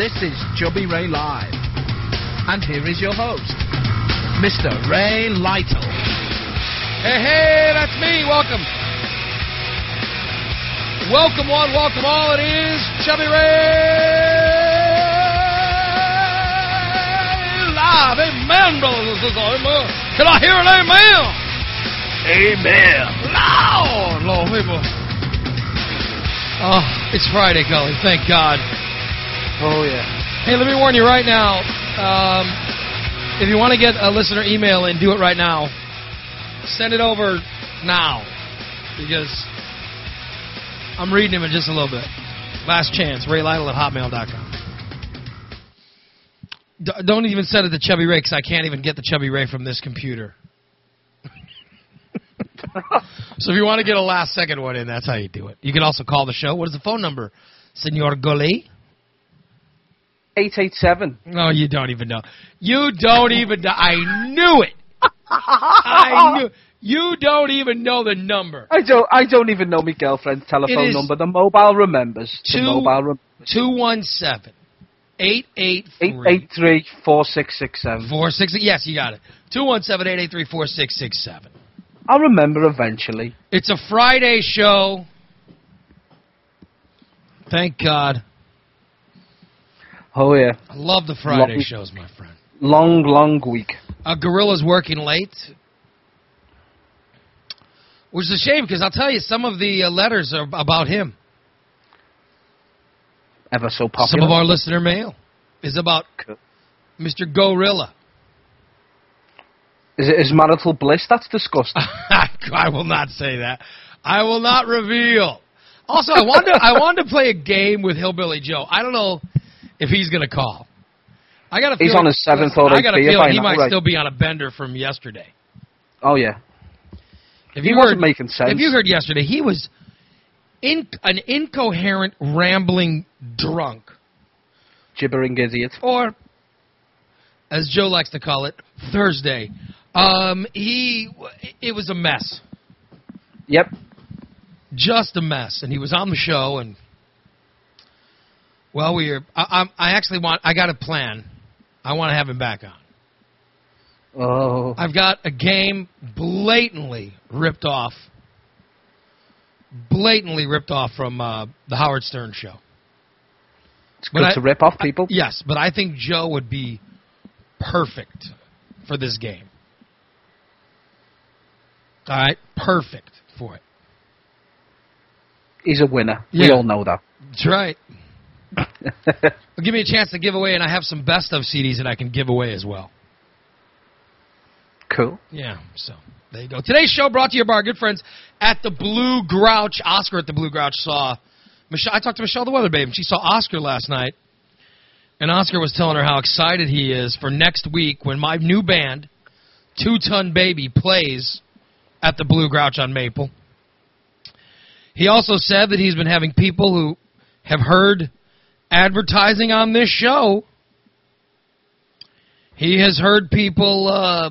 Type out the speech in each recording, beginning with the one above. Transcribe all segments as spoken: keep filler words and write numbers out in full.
This is Chubby Ray Live. And here is your host, Mister Ray Lytle. Hey, hey, that's me. Welcome. Welcome one, welcome all. It is Chubby Ray Live. Amen, brothers and sisters. Amen. Can I hear an amen? Amen. Lord, Lord, people. Oh, it's Friday, Gully. Thank God. Oh, yeah. Hey, let me warn you right now. Um, if you want to get a listener email in, do it right now. Send it over now. Because I'm reading him in just a little bit. Last chance. Ray Lytle at hotmail dot com. D- don't even send it to Chubby Ray because I can't even get the Chubby Ray from this computer. So if you want to get a last second one in, that's how you do it. You can also call the show. What is the phone number, Senor Gully? eight eight seven. No, you don't even know. You don't even know. I knew it. I knew. You don't even know the number. I don't. I don't even know my girlfriend's telephone number. The mobile remembers. The two, mobile remembers. Two one seven eight eight three eight eight three four six six seven. Four six. Yes, you got it. Two one seven eight eight three four six six seven. I'll remember eventually. It's a Friday show. Thank God. Oh, yeah. I love the Friday long, shows, my friend. Long, long week. Uh, Gorilla's working late. Which is a shame, because I'll tell you, some of the uh, letters are about him. Ever so popular. Some of our listener mail is about cool. Mister Gorilla. Is it his marital bliss? That's disgusting. I will not say that. I will not reveal. Also, I wanted to, I wanted to play a game with Hillbilly Joe. I don't know if he's going to call. I got a He's on his seventh or eighth I got a feeling he now, might right? still be on a bender from yesterday. Oh, yeah. If he you wasn't heard, making sense. If you heard yesterday, he was in, an incoherent, rambling drunk. Gibbering idiot. Or, as Joe likes to call it, Thursday. Um, he, it was a mess. Yep. Just a mess. And he was on the show, and, well, we are, I, I actually want, I got a plan. I want to have him back on. Oh. I've got a game blatantly ripped off, blatantly ripped off from uh, the Howard Stern show. It's good I, to rip off people. I, yes, but I think Joe would be perfect for this game. All right, perfect for it. He's a winner. Yeah. We all know that. That's right. Well, give me a chance to give away, and I have some best of C Ds that I can give away as well. Cool. Yeah, so there you go. Today's show brought to you by our good friends at the Blue Grouch. Oscar at the Blue Grouch saw Michelle. I talked to Michelle the Weather Babe, and she saw Oscar last night. And Oscar was telling her how excited he is for next week when my new band, Two Ton Baby, plays at the Blue Grouch on Maple. He also said that he's been having people who have heard advertising on this show. He has heard people, uh,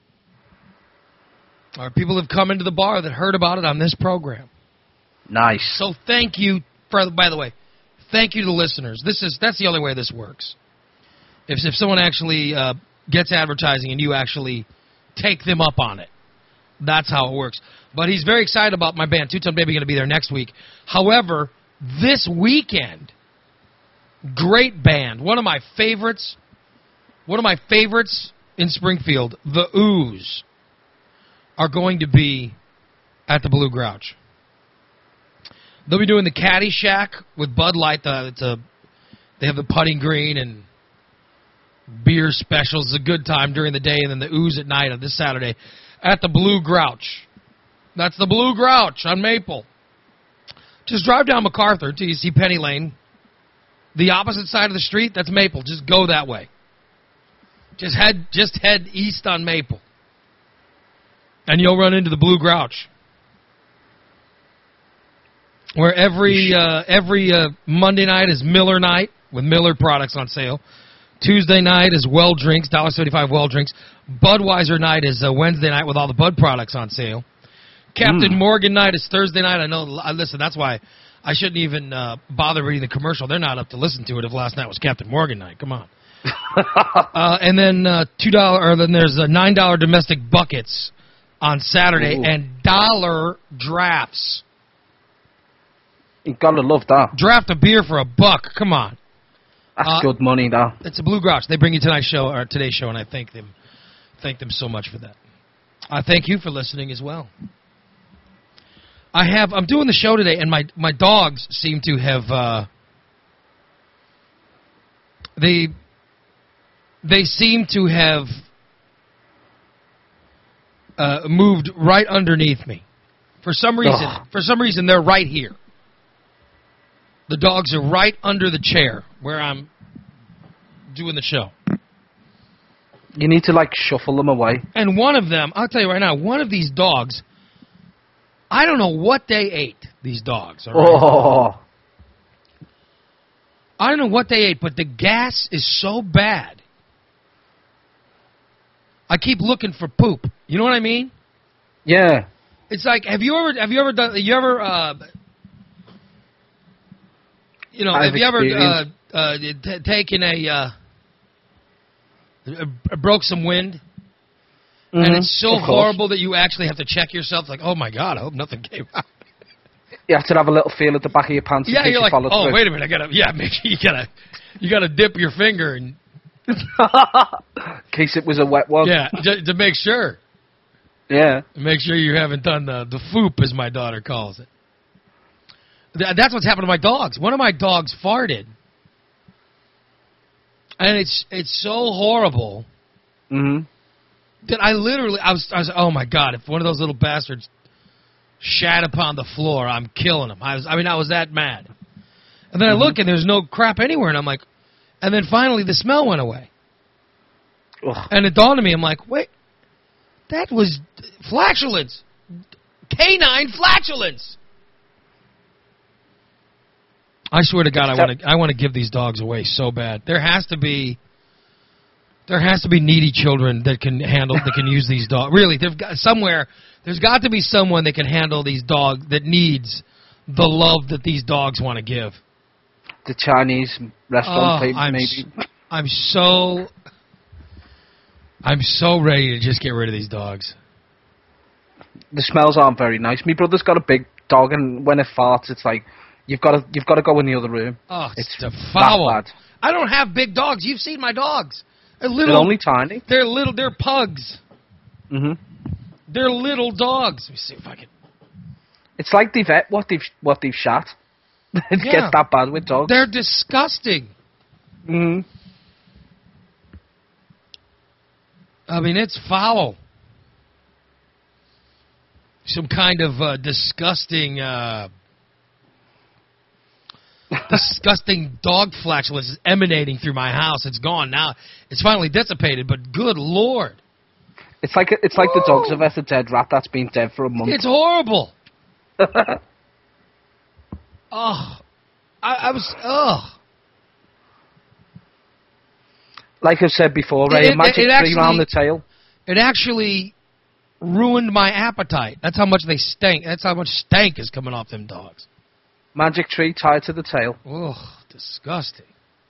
or people have come into the bar that heard about it on this program. Nice. So thank you, for, by the way, thank you to the listeners. This is that's the only way this works. If if someone actually uh, gets advertising and you actually take them up on it, that's how it works. But he's very excited about my band, Two Ton Baby, going to be there next week. However, this weekend, great band, one of my favorites, one of my favorites in Springfield, the Ooze, are going to be at the Blue Grouch. They'll be doing the Caddy Shack with Bud Light. The, it's a, they have the putting green and beer specials. It's a good time during the day, and then the Ooze at night on this Saturday at the Blue Grouch. That's the Blue Grouch on Maple. Just drive down MacArthur until you see Penny Lane. The opposite side of the street, that's Maple. Just go that way. Just head, just head east on Maple. And you'll run into the Blue Grouch. Where every uh, every uh, Monday night is Miller night with Miller products on sale. Tuesday night is Well Drinks, one dollar seventy-five Well Drinks. Budweiser night is uh, Wednesday night with all the Bud products on sale. Captain mm. Morgan night is Thursday night. I know. Listen, that's why I shouldn't even uh, bother reading the commercial. They're not up to listen to it if last night was Captain Morgan night. Come on. uh, and then uh, two dollar, or then there's uh, nine dollar domestic buckets on Saturday, Ooh. and dollar drafts. You gotta love that. Draft a beer for a buck. Come on. That's Uh, good money, that. It's a Blue Grouch. They bring you tonight's show or today's show, and I thank them. Thank them so much for that. I thank you for listening as well. I have. I'm doing the show today, and my my dogs seem to have. Uh, they. They seem to have uh, moved right underneath me. For some reason, Ugh. for some reason, they're right here. The dogs are right under the chair where I'm doing the show. You need to, like, shuffle them away. And one of them, I'll tell you right now, one of these dogs, I don't know what they ate, these dogs. All right? Oh. I don't know what they ate, but the gas is so bad. I keep looking for poop. You know what I mean? Yeah. It's like, have you ever, have you ever done, you ever, uh, you know, I've have you ever uh, experienced- uh, t- taken a, uh, uh, broke some wind? Mhm, And it's so of course. horrible that you actually have to check yourself. Like, oh my God, I hope nothing came out. You have to have a little feel at the back of your pants in Yeah, case you're you like, follow oh through. wait a minute, I gotta, yeah, make sure you gotta, you gotta dip your finger and In case it was a wet one. yeah, to, to make sure, Yeah. make sure you haven't done the the foop as my daughter calls it. Th- that's what's happened to my dogs. One of my dogs farted, and it's it's so horrible hmm that I literally, I was, I was, oh my God, if one of those little bastards shat upon the floor, I'm killing him. I was, I mean, I was that mad. And then I look and there's no crap anywhere, and I'm like, and then finally the smell went away. Ugh. And it dawned on me, I'm like, wait, that was flatulence. Canine flatulence. I swear to God, I want to I want to give these dogs away so bad. There has to be there has to be needy children that can handle that can use these dogs. Really, there's got somewhere there's got to be someone that can handle these dogs that needs the love that these dogs want to give. The Chinese restaurant Oh, people, I'm maybe. s- I'm so I'm so ready to just get rid of these dogs. The smells aren't very nice. My brother's got a big dog, and when it farts, it's like you've got to you've got to go in the other room. Oh, it's, It's the that foul. bad. I don't have big dogs. You've seen my dogs. They're They're little. only tiny. They're little. They're pugs. hmm They're little dogs. Let me see if I can. It's like they've ate what they've what they've shot. It Yeah. gets that bad with dogs. They're disgusting. hmm I mean, it's foul. Some kind of uh, disgusting, uh, disgusting dog flatulence is emanating through my house. It's gone now. It's finally dissipated, but good Lord. It's like it's like the dogs have ate a dead rat that's been dead for a month. It's horrible. Oh, I, I was, oh. Like I've said before, It- Ray, it- a magic it tree actually- round the tail. It actually ruined my appetite. That's how much they stink. That's how much stank is coming off them dogs. Magic tree tied to the tail. Ugh, disgusting.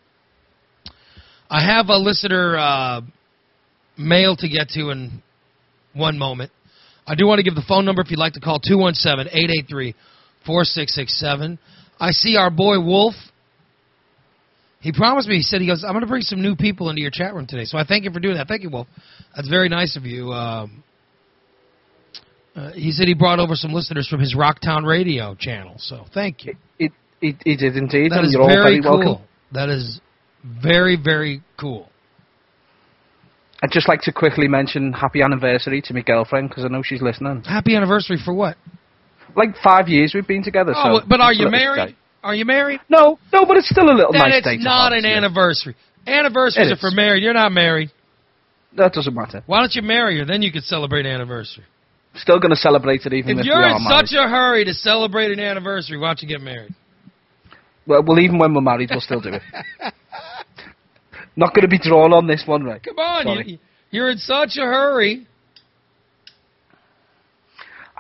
I have a listener uh, mail to get to in one moment. I do want to give the phone number if you'd like to call, two one seven, eight eight three, four six six seven. I see our boy Wolf. He promised me, he said, he goes, I'm going to bring some new people into your chat room today. So I thank you for doing that. Thank you, Wolf. That's very nice of you. Um, uh, he said he brought over some listeners from his Rocktown Radio channel. So thank you. It it, it did indeed, That and is you're all very very cool. welcome. That is very, very cool. I'd just like to quickly mention happy anniversary to my girlfriend because I know she's listening. Happy anniversary for what? Like five years we've been together. Oh, so but are it's a you little married? day. Are you married? No, no, but it's still a little Then nice day it's to not have, an isn't it? anniversary. Anniversaries It are for is. married. You're not married. That doesn't matter. Why don't you marry her? Then you could celebrate an anniversary. Still going to celebrate it even If if you're we are in married. such a hurry to celebrate an anniversary, why don't you get married? Well, well, even when we're married, we'll still do it. Not going to be drawn on this one, Ray. Come on, Sorry. you, you're in such a hurry.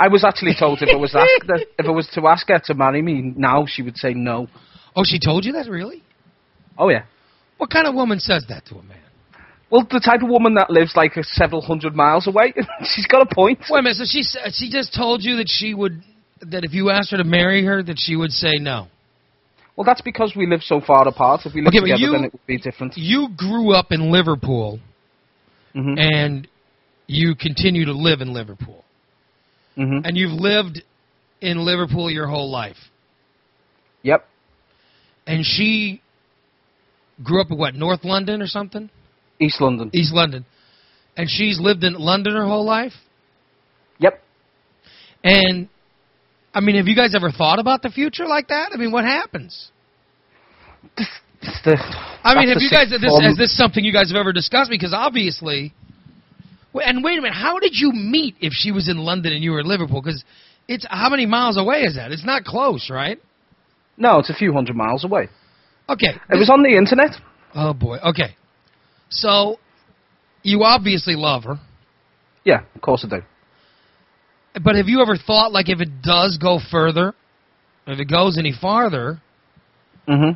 I was actually told if I was asked her, if I was to ask her to marry me now, she would say no. Oh, she told you that, really? Oh yeah. What kind of woman says that to a man? Well, the type of woman that lives like several hundred miles away. She's got a point. Wait a minute. So she s- she just told you that she would that if you asked her to marry her, that she would say no. Well, that's because we live so far apart. If we lived Okay, but together, you- then it would be different. You grew up in Liverpool, Mhm. and you continue to live in Liverpool, Mhm. and you've lived in Liverpool your whole life. Yep. And she grew up in what, North London or something? East London. East London. And she's lived in London her whole life? Yep. And, I mean, have you guys ever thought about the future like that? I mean, what happens? This, this the, I mean, that's have the you guys, sixth this, form. is this something you guys have ever discussed? Because obviously, w- and wait a minute, how did you meet if she was in London and you were in Liverpool? Because it's, how many miles away is that? It's not close, right? No, it's a few hundred miles away. Okay. It was on the internet. Oh, boy. Okay. So, you obviously love her. Yeah, of course I do. But have you ever thought, like, if it does go further, if it goes any farther, Mhm.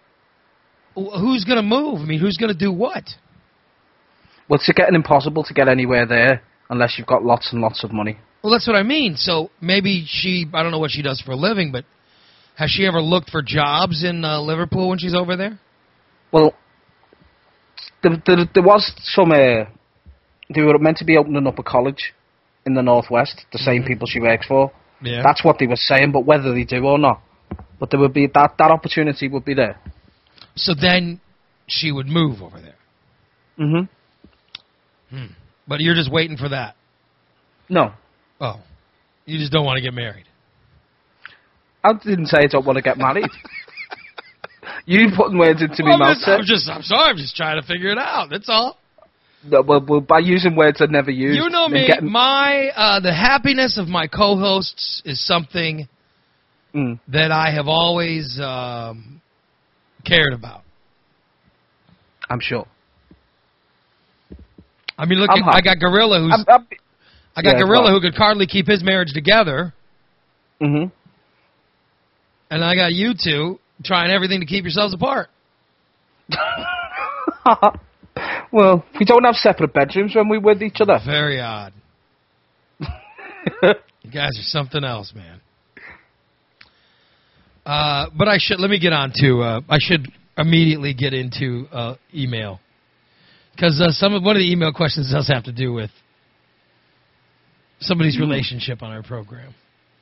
wh- who's going to move? I mean, who's going to do what? Well, it's getting impossible to get anywhere there unless you've got lots and lots of money. Well, that's what I mean. So maybe she, I don't know what she does for a living, but has she ever looked for jobs in uh, Liverpool when she's over there? Well, there, there, there was some. Uh, they were meant to be opening up a college in the northwest. The same people she works for. Yeah. That's what they were saying, but whether they do or not, but there would be that that opportunity would be there. So then she would move over there. Mhm. Hmm. But you're just waiting for that. No, Oh. You just don't want to get married. I didn't say I don't want to get married. You putting words into me Well, mouth, I'm, just, sir. I'm just, I'm sorry, I'm just trying to figure it out. That's all. No, well, well, by using words I'd never used. You know and me. getting- My uh, the happiness of my co-hosts is something Mm. that I have always um, cared about. I'm sure. I mean, look, I'm I happy. got Gorilla, who's I'm, I'm, I got yeah, Gorilla, go on. who could hardly keep his marriage together, Mhm. and I got you two trying everything to keep yourselves apart. Well, we don't have separate bedrooms when we're with each other. Very odd. You guys are something else, man. Uh, but I should let me get on to. Uh, I should immediately get into uh, email because uh, some of one of the email questions does have to do with somebody's relationship on our program.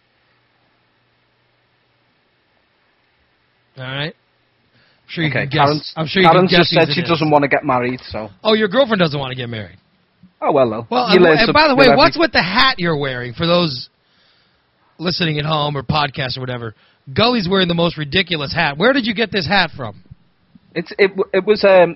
All right. I'm sure you Okay, can guess. Karen's, I'm sure you Karen can guess just said whose she it is. doesn't want to get married, so. Oh, your girlfriend doesn't want to get married. Oh, well, though. Well, You and, learn and something by the way, with every- what's with the hat you're wearing for those listening at home or podcast or whatever? Gully's wearing the most ridiculous hat. Where did you get this hat from? It's, it, w- it was, um,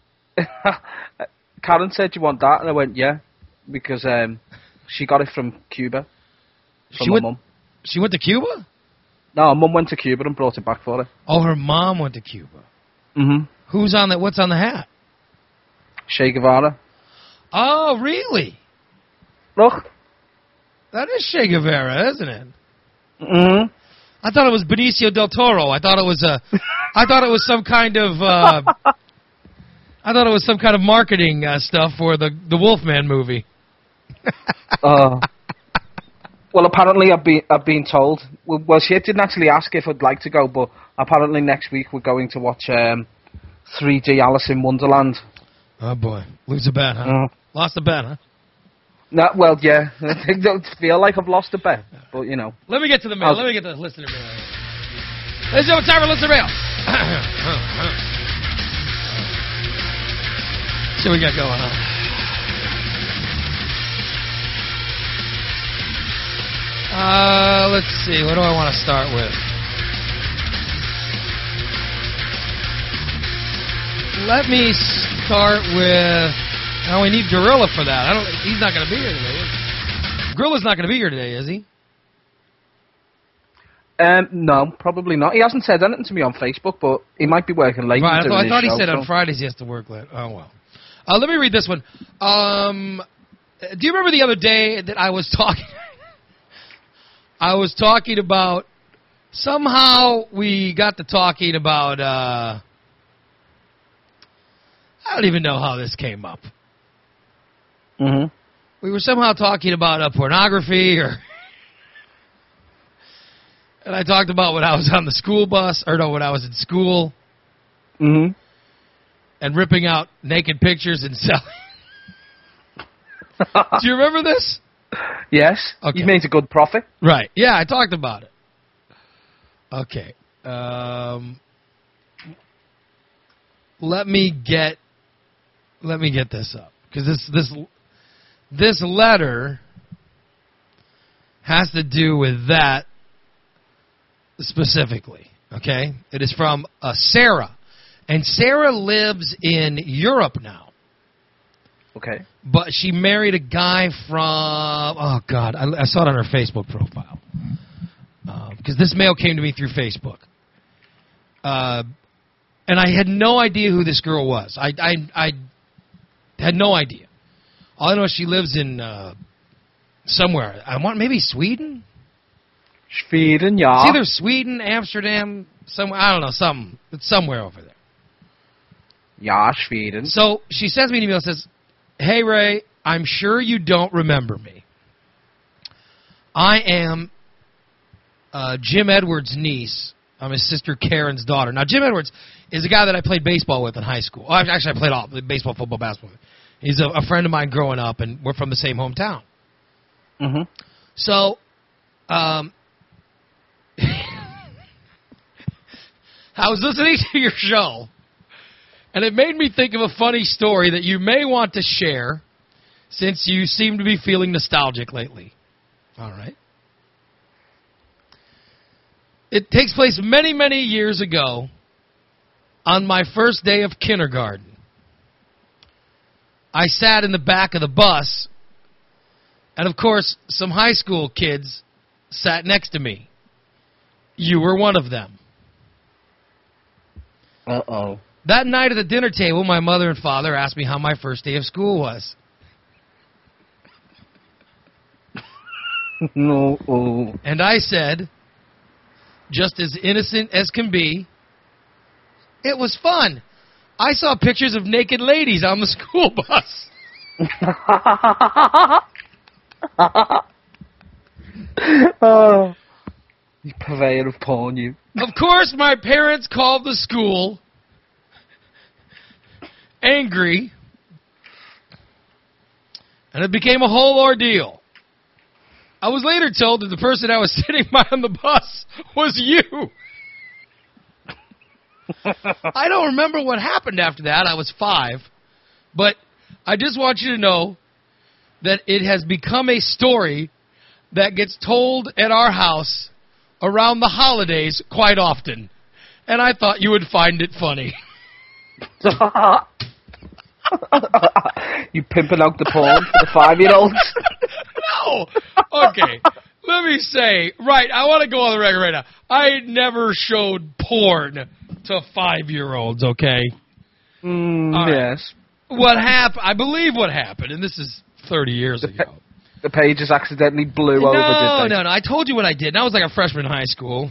Karen said, you want that? And I went, yeah, because um, she got it from Cuba. From She my went- mum. She went to Cuba? No, mum went to Cuba and brought it back for her. Oh, her mom went to Cuba. Mm-hmm. Who's on that? What's on the hat? Che Guevara. Oh, really? Look. That is Che Guevara, isn't it? Mm-hmm. I thought it was Benicio del Toro. I thought it was a. I thought it was some kind of. Uh, I thought it was some kind of marketing uh, stuff for the the Wolfman movie. uh, well, apparently I've been I've been told. Well, well, she didn't actually ask if I'd like to go, but apparently next week we're going to watch um, three D Alice in Wonderland. Oh boy, lose a bet, huh? Mm. Lost a bet, huh? No, well, yeah. I don't feel like I've lost a bet, but you know. Let me get to the mail. I'll- Let me get to the listener mail. Ladies and gentlemen, time for listener mail. See what we got going on. Uh, let's see. What do I want to start with? Let me start with. Oh, we need Gorilla for that. I don't. He's not going to be here today. Is he? Gorilla's not going to be here today, is he? Um, no, probably not. He hasn't said anything to me on Facebook, but he might be working late. Right, I doing thought, I his thought he show, said so- on Fridays he has to work late. Oh, well. Uh, let me read this one. Um, do you remember the other day that I was talking... I was talking about, somehow we got to talking about, uh, I don't even know how this came up. Mm-hmm. We were somehow talking about uh, pornography, or, and I talked about when I was on the school bus, or no, when I was in school, Mm-hmm. and ripping out naked pictures and selling. Do you remember this? Yes. Okay. You made a good profit. Right. Yeah, I talked about it. Okay. Um, let me get let me get this up, because this this this letter has to do with that specifically. Okay, it is from uh, Sarah, and Sarah lives in Europe now. Okay. But she married a guy from, oh, God, I, I saw it on her Facebook profile. Because uh, this mail came to me through Facebook. Uh, and I had no idea who this girl was. I, I, I had no idea. All I know is she lives in uh, somewhere. I want maybe Sweden? Sweden, yeah. It's either Sweden, Amsterdam, somewhere. I don't know, something. It's somewhere over there. Yeah, Sweden. So she sends me an email and says, "Hey, Ray, I'm sure you don't remember me. I am uh, Jim Edwards' niece. I'm his sister Karen's daughter." Now, Jim Edwards is a guy that I played baseball with in high school. Oh, actually, I played all baseball, football, basketball with. He's a, a friend of mine growing up, and we're from the same hometown. Mm-hmm. So, um, I was listening to your show, and it made me think of a funny story that you may want to share, since you seem to be feeling nostalgic lately. All right. It takes place many, many years ago on my first day of kindergarten. I sat in the back of the bus, and of course, some high school kids sat next to me. You were one of them. Uh-oh. That night at the dinner table, my mother and father asked me how my first day of school was. No. Oh. And I said, just as innocent as can be, it was fun. I saw pictures of naked ladies on the school bus. Oh, you purveyor of porn, you. Of course, my parents called the school, angry, and it became a whole ordeal. I was later told that the person I was sitting by on the bus was you. I don't remember what happened after that. I was five. But I just want you to know that it has become a story that gets told at our house around the holidays quite often. And I thought you would find it funny. You pimping out the porn for the five-year-olds? No. Okay. Let me say, right, I want to go on the record right now. I never showed porn to five-year-olds, okay? Mm, right. Yes. What happened, I believe what happened, and this is thirty years The, ago. pa- the pages accidentally blew No, over, did they? no, no. I told you what I did. And I was like a freshman in high school.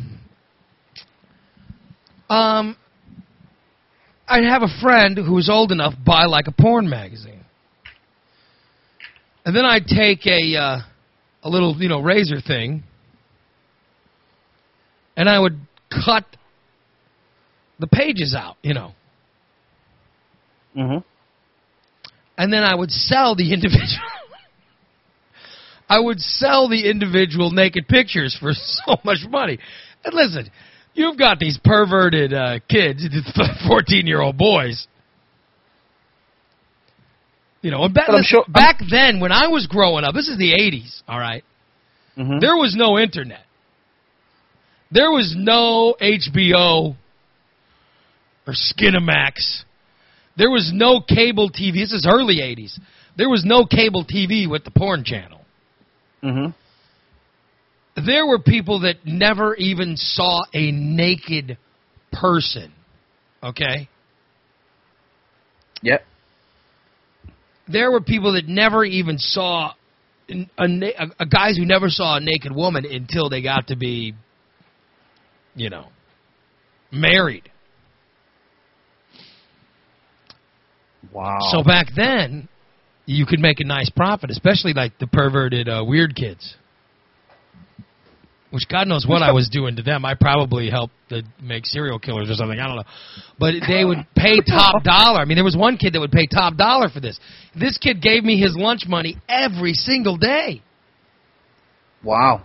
Um, I'd have a friend who was old enough buy like a porn magazine. And then I'd take a uh, a little, you know, razor thing, and I would cut the pages out, you know. Mm-hmm. And then I would sell the individual. I would sell the individual naked pictures for so much money. And listen, you've got these perverted uh, kids, fourteen-year-old boys. You know, and back, I'm sure, back then, when I was growing up, this is the eighties, all right? Mm-hmm. There was no internet. There was no H B O or Skinamax. There was no cable T V. This is early eighties. There was no cable T V with the porn channel. Mm-hmm. There were people that never even saw a naked person. Okay? Yep. There were people that never even saw a, a, a guys who never saw a naked woman until they got to be, you know, married. Wow. So back then, you could make a nice profit, especially like the perverted uh, weird kids. Which God knows what I was doing to them. I probably helped to make serial killers or something. I don't know. But they would pay top dollar. I mean, there was one kid that would pay top dollar for this. This kid gave me his lunch money every single day. Wow.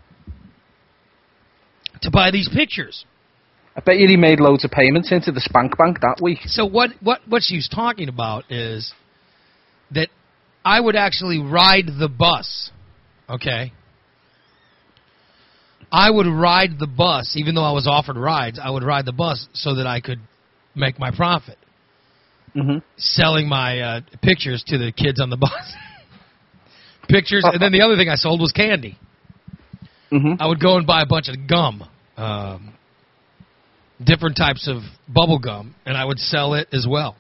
To buy these pictures. I bet you he made loads of payments into the Spank Bank that week. So what, what, what she's talking about is that I would actually ride the bus, okay? I would ride the bus, even though I was offered rides, I would ride the bus so that I could make my profit. Mm-hmm. Selling my uh, pictures to the kids on the bus. Pictures, and then the other thing I sold was candy. Mm-hmm. I would go and buy a bunch of gum, um, different types of bubble gum, and I would sell it as well.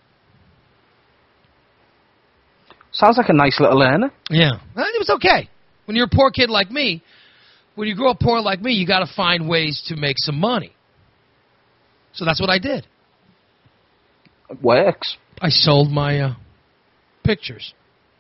Sounds like a nice little earner. Yeah. It was okay. When you're a poor kid like me, when you grow up poor like me, you got to find ways to make some money. So that's what I did. It works. I sold my uh, pictures.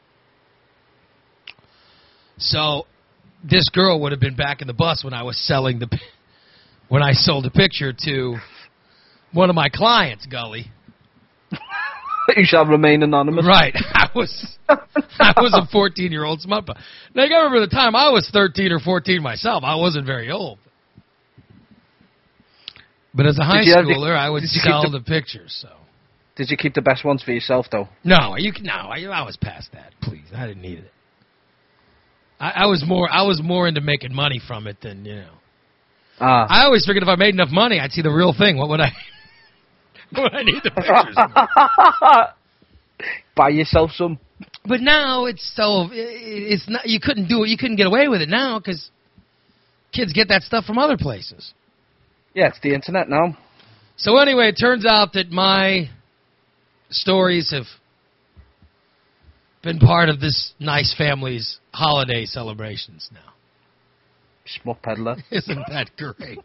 So this girl would have been back in the bus when I was selling the when I sold a picture to one of my clients, Gully. You shall remain anonymous. Right. I was I was a fourteen-year-old smut butt. Now, you got to remember the time I was thirteen or fourteen myself. I wasn't very old. But as a high schooler, the, I would sell the, the pictures. So. Did you keep the best ones for yourself, though? No, you no, I, I was past that. Please, I didn't need it. I, I was more I was more into making money from it than, you know. Ah. I always figured if I made enough money, I'd see the real thing. What would I... What I need the pictures of. Buy yourself some. But now it's so it's not. You couldn't do it. You couldn't get away with it now because kids get that stuff from other places. Yeah, it's the internet now. So anyway, it turns out that my stories have been part of this nice family's holiday celebrations now. Smut peddler. Isn't that great?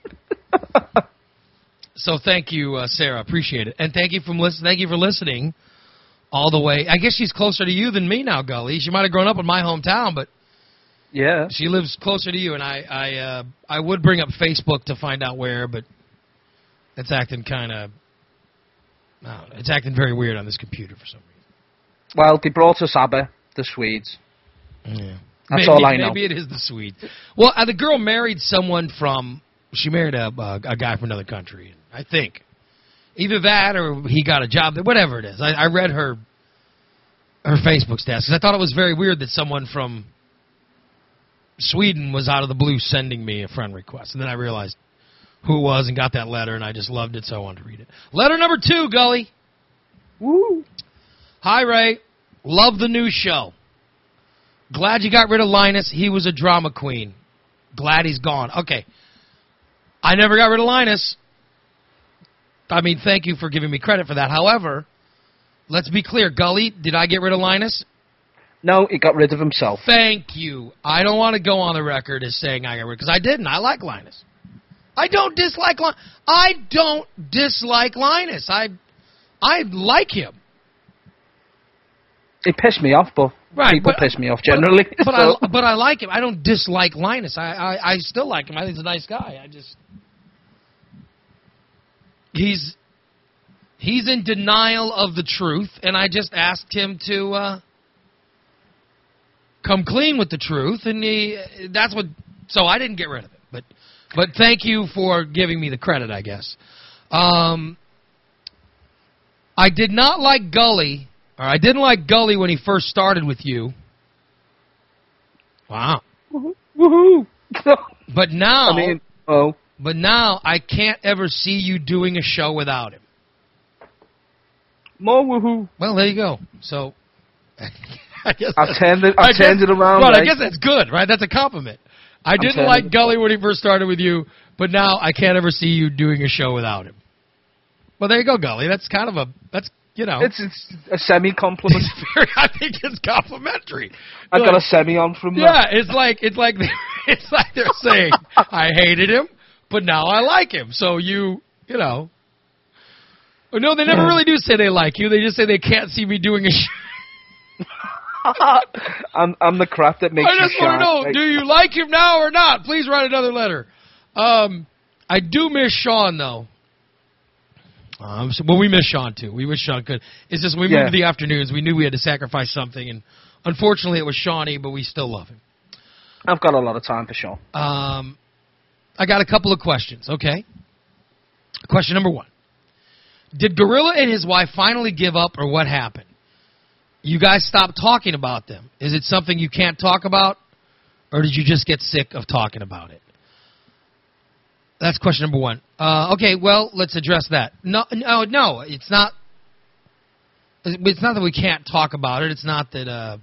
So thank you, uh, Sarah. Appreciate it, and thank you from listen. Thank you for listening all the way. I guess she's closer to you than me now, Gully. She might have grown up in my hometown, but yeah, she lives closer to you. And I, I, uh, I would bring up Facebook to find out where, but it's acting kind of, I don't know, it's acting very weird on this computer for some reason. Well, they brought us ABBA, the Swedes. Yeah, that's maybe, all I know. Maybe it is the Swedes. Well, uh, the girl married someone from. She married a, uh, a guy from another country, I think. Either that or he got a job there, whatever it is. I, I read her her Facebook stats because I thought it was very weird that someone from Sweden was out of the blue sending me a friend request. And then I realized who it was and got that letter, and I just loved it, so I wanted to read it. Letter number two, Gully. Woo. Hi, Ray. Love the new show. Glad you got rid of Linus. He was a drama queen. Glad he's gone. Okay. I never got rid of Linus. I mean, thank you for giving me credit for that. However, let's be clear. Gully, did I get rid of Linus? No, he got rid of himself. Thank you. I don't want to go on the record as saying I got rid of because I didn't. I like Linus. I don't dislike Linus. I don't dislike Linus. I, I like him. It pissed me off, but right, people but, piss me off generally. But, but, so. I, but I like him. I don't dislike Linus. I, I, I still like him. I think he's a nice guy. I just... He's he's in denial of the truth, and I just asked him to uh, come clean with the truth, and he that's what. So I didn't get rid of it, but but thank you for giving me the credit, I guess. Um, I did not like Gully, or I didn't like Gully when he first started with you. Wow. Woohoo! But now, I mean, oh. But now I can't ever see you doing a show without him. More woohoo! Well, there you go. So, I guess I've turned it. I've turned it around. Right, right? I guess that's good, right? That's a compliment. I I'm didn't like Gully when he first started with you, but now I can't ever see you doing a show without him. Well, there you go, Gully. That's kind of a that's you know, It's it's a semi compliment. it's very, I think it's complimentary. I got Like, a semi on from that. yeah, it's like it's like it's like they're saying I hated him, but now I like him. So you you know, no, they never really do say they like you. They just say they can't see me doing a show. I'm I'm the crap that makes I just you want to shine. know, Like, do you like him now or not? Please write another letter. Um, I do miss Sean though. Um, so, well, we miss Sean too. We wish Sean could. It's just when we Yeah. moved to the afternoons, we knew we had to sacrifice something, and unfortunately, it was Shawnee, but we still love him. I've got a lot of time for Sean. Um, I got a couple of questions. Okay. Question number one: did Gorilla and his wife finally give up, or what happened? You guys stopped talking about them. Is it something you can't talk about, or did you just get sick of talking about it? That's question number one. Uh, okay, well, let's address that. No, no, no, it's not. It's not that we can't talk about it. It's not that. Uh,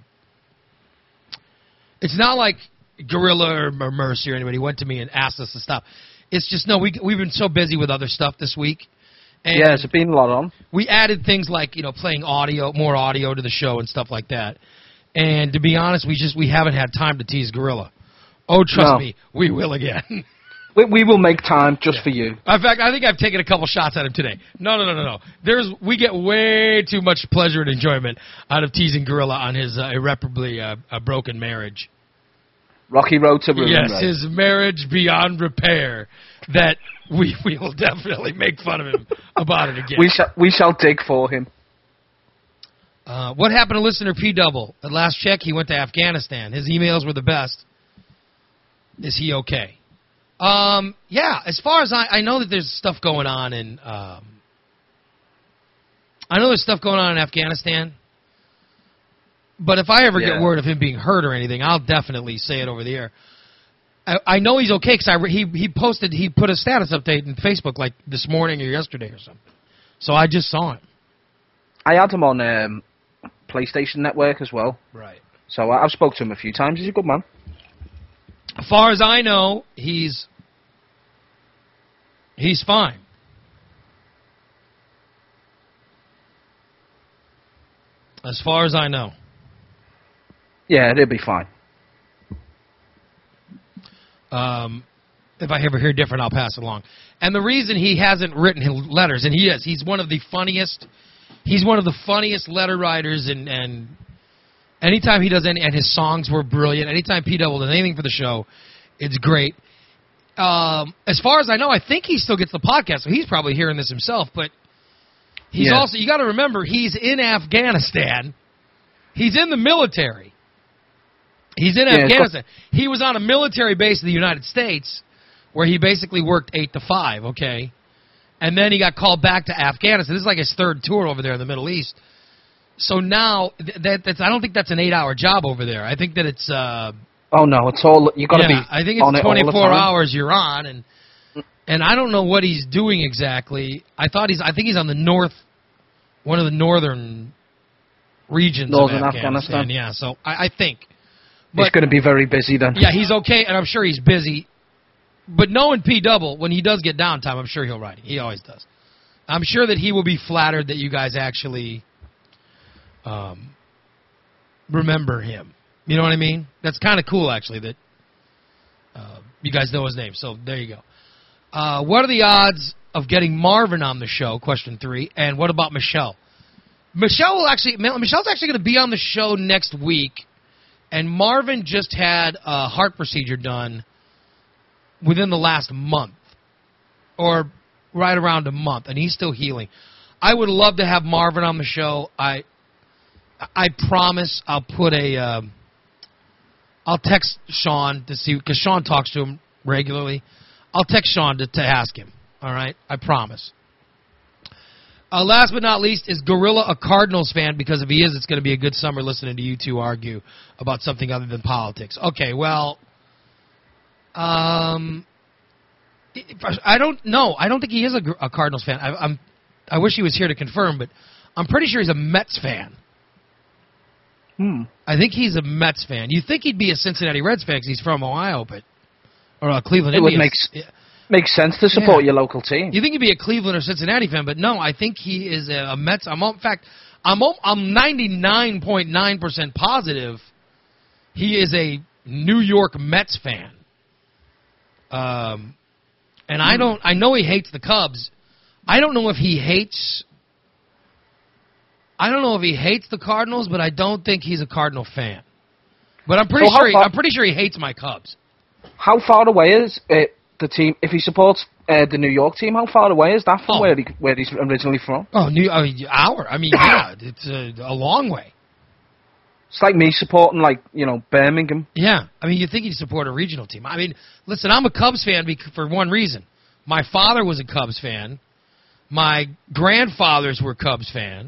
it's not like Gorilla or, or Mercy or anybody went to me and asked us to stop. It's just no. We we've been so busy with other stuff this week. And Yeah, there's been a lot on. we added things like, you know, playing audio, more audio to the show and stuff like that. And to be honest, we just we haven't had time to tease Gorilla. Oh, trust No. me, we will again. We, we will make time just for you. In fact, I think I've taken a couple shots at him today. No, no, no, no, no. There's we get way too much pleasure and enjoyment out of teasing Gorilla on his uh, irreparably uh, a broken marriage. Rocky Road to Ruin. Yes, Ray. his marriage beyond repair. That we we will definitely make fun of him about it again. We shall we shall dig for him. Uh, what happened to listener P Double? At last check, he went to Afghanistan. His emails were the best. Is he okay? Um, yeah, as far as I, I know that there's stuff going on in, um, I know there's stuff going on in Afghanistan. But if I ever Yeah. get word of him being hurt or anything, I'll definitely say it over the air. I, I know he's okay because I re- he he posted he put a status update in Facebook like this morning or yesterday or something. So I just saw him. I had him on um, PlayStation Network as well. Right. So I- I've spoke to him a few times. He's a good man. As far as I know, he's he's fine. As far as I know. Yeah, he'll be fine. Um, if I ever hear different, I'll pass it along. And the reason he hasn't written his letters, and he is, he's one of the funniest, he's one of the funniest letter writers, and, and anytime he does any, and his songs were brilliant. Anytime P Double does anything for the show, it's great. Um, as far as I know, I think he still gets the podcast, so he's probably hearing this himself, but he's Yeah. also, you got to remember, he's in Afghanistan. He's in the military. He's in Yeah, it's Afghanistan. He was on a military base in the United States where he basically worked eight to five, okay? And then he got called back to Afghanistan. This is like his third tour over there in the Middle East. So now, th- that, that's, I don't think that's an eight-hour job over there. I think that it's... Uh, Oh no, it's all you got to yeah, be. I think on it's it all the twenty-four time. hours you're on, and and I don't know what he's doing exactly. I thought he's, I think he's on the north, one of the northern regions Northern of Afghanistan. Afghanistan. Yeah, so I, I think. He's But going to be very busy then. yeah, he's okay, and I'm sure he's busy. But knowing P Double, when he does get downtime, I'm sure he'll write it. He always does. I'm sure that he will be flattered that you guys actually um, remember him. You know what I mean? That's kind of cool, actually, that uh, you guys know his name. So there you go. Uh, what are the odds of getting Marvin on the show? Question three. And what about Michelle? Michelle will actually. Michelle's actually going to be on the show next week. And Marvin just had a heart procedure done within the last month, or right around a month, and he's still healing. I would love to have Marvin on the show. I, I promise I'll put a. Um, I'll text Sean to see, because Sean talks to him regularly. I'll text Sean to, to ask him. All right, I promise. Uh, last but not least, is Gorilla a Cardinals fan? Because if he is, it's going to be a good summer listening to you two argue about something other than politics. Okay, well, um, I don't know. I don't think he is a, a Cardinals fan. I, I'm, I wish he was here to confirm, but I'm pretty sure he's a Mets fan. Hmm. I think he's a Mets fan. You think he'd be a Cincinnati Reds fan because he's from Ohio, but or uh, Cleveland It would Indians. make s- Makes sense to support Yeah. your local team. You think he'd be a Cleveland or Cincinnati fan, but no, I think he is a, a Mets. I'm in fact, I'm I'm ninety-nine point nine percent positive he is a New York Mets fan. Um, and I don't. I know he hates the Cubs. I don't know if he hates. I don't know if he hates the Cardinals, but I don't think he's a Cardinal fan. But I'm pretty So how sure. He, far- I'm pretty sure he hates my Cubs. How far away is uh, the team? If he supports uh, the New York team, how far away is that from Oh. where he where he's originally from? Oh, New uh, hour. I mean, yeah, it's a, a long way. It's like me supporting, like, you know, Birmingham. Yeah, I mean, you think he'd support a regional team. I mean, listen, I'm a Cubs fan bec- for one reason. My father was a Cubs fan. My grandfathers were Cubs fan.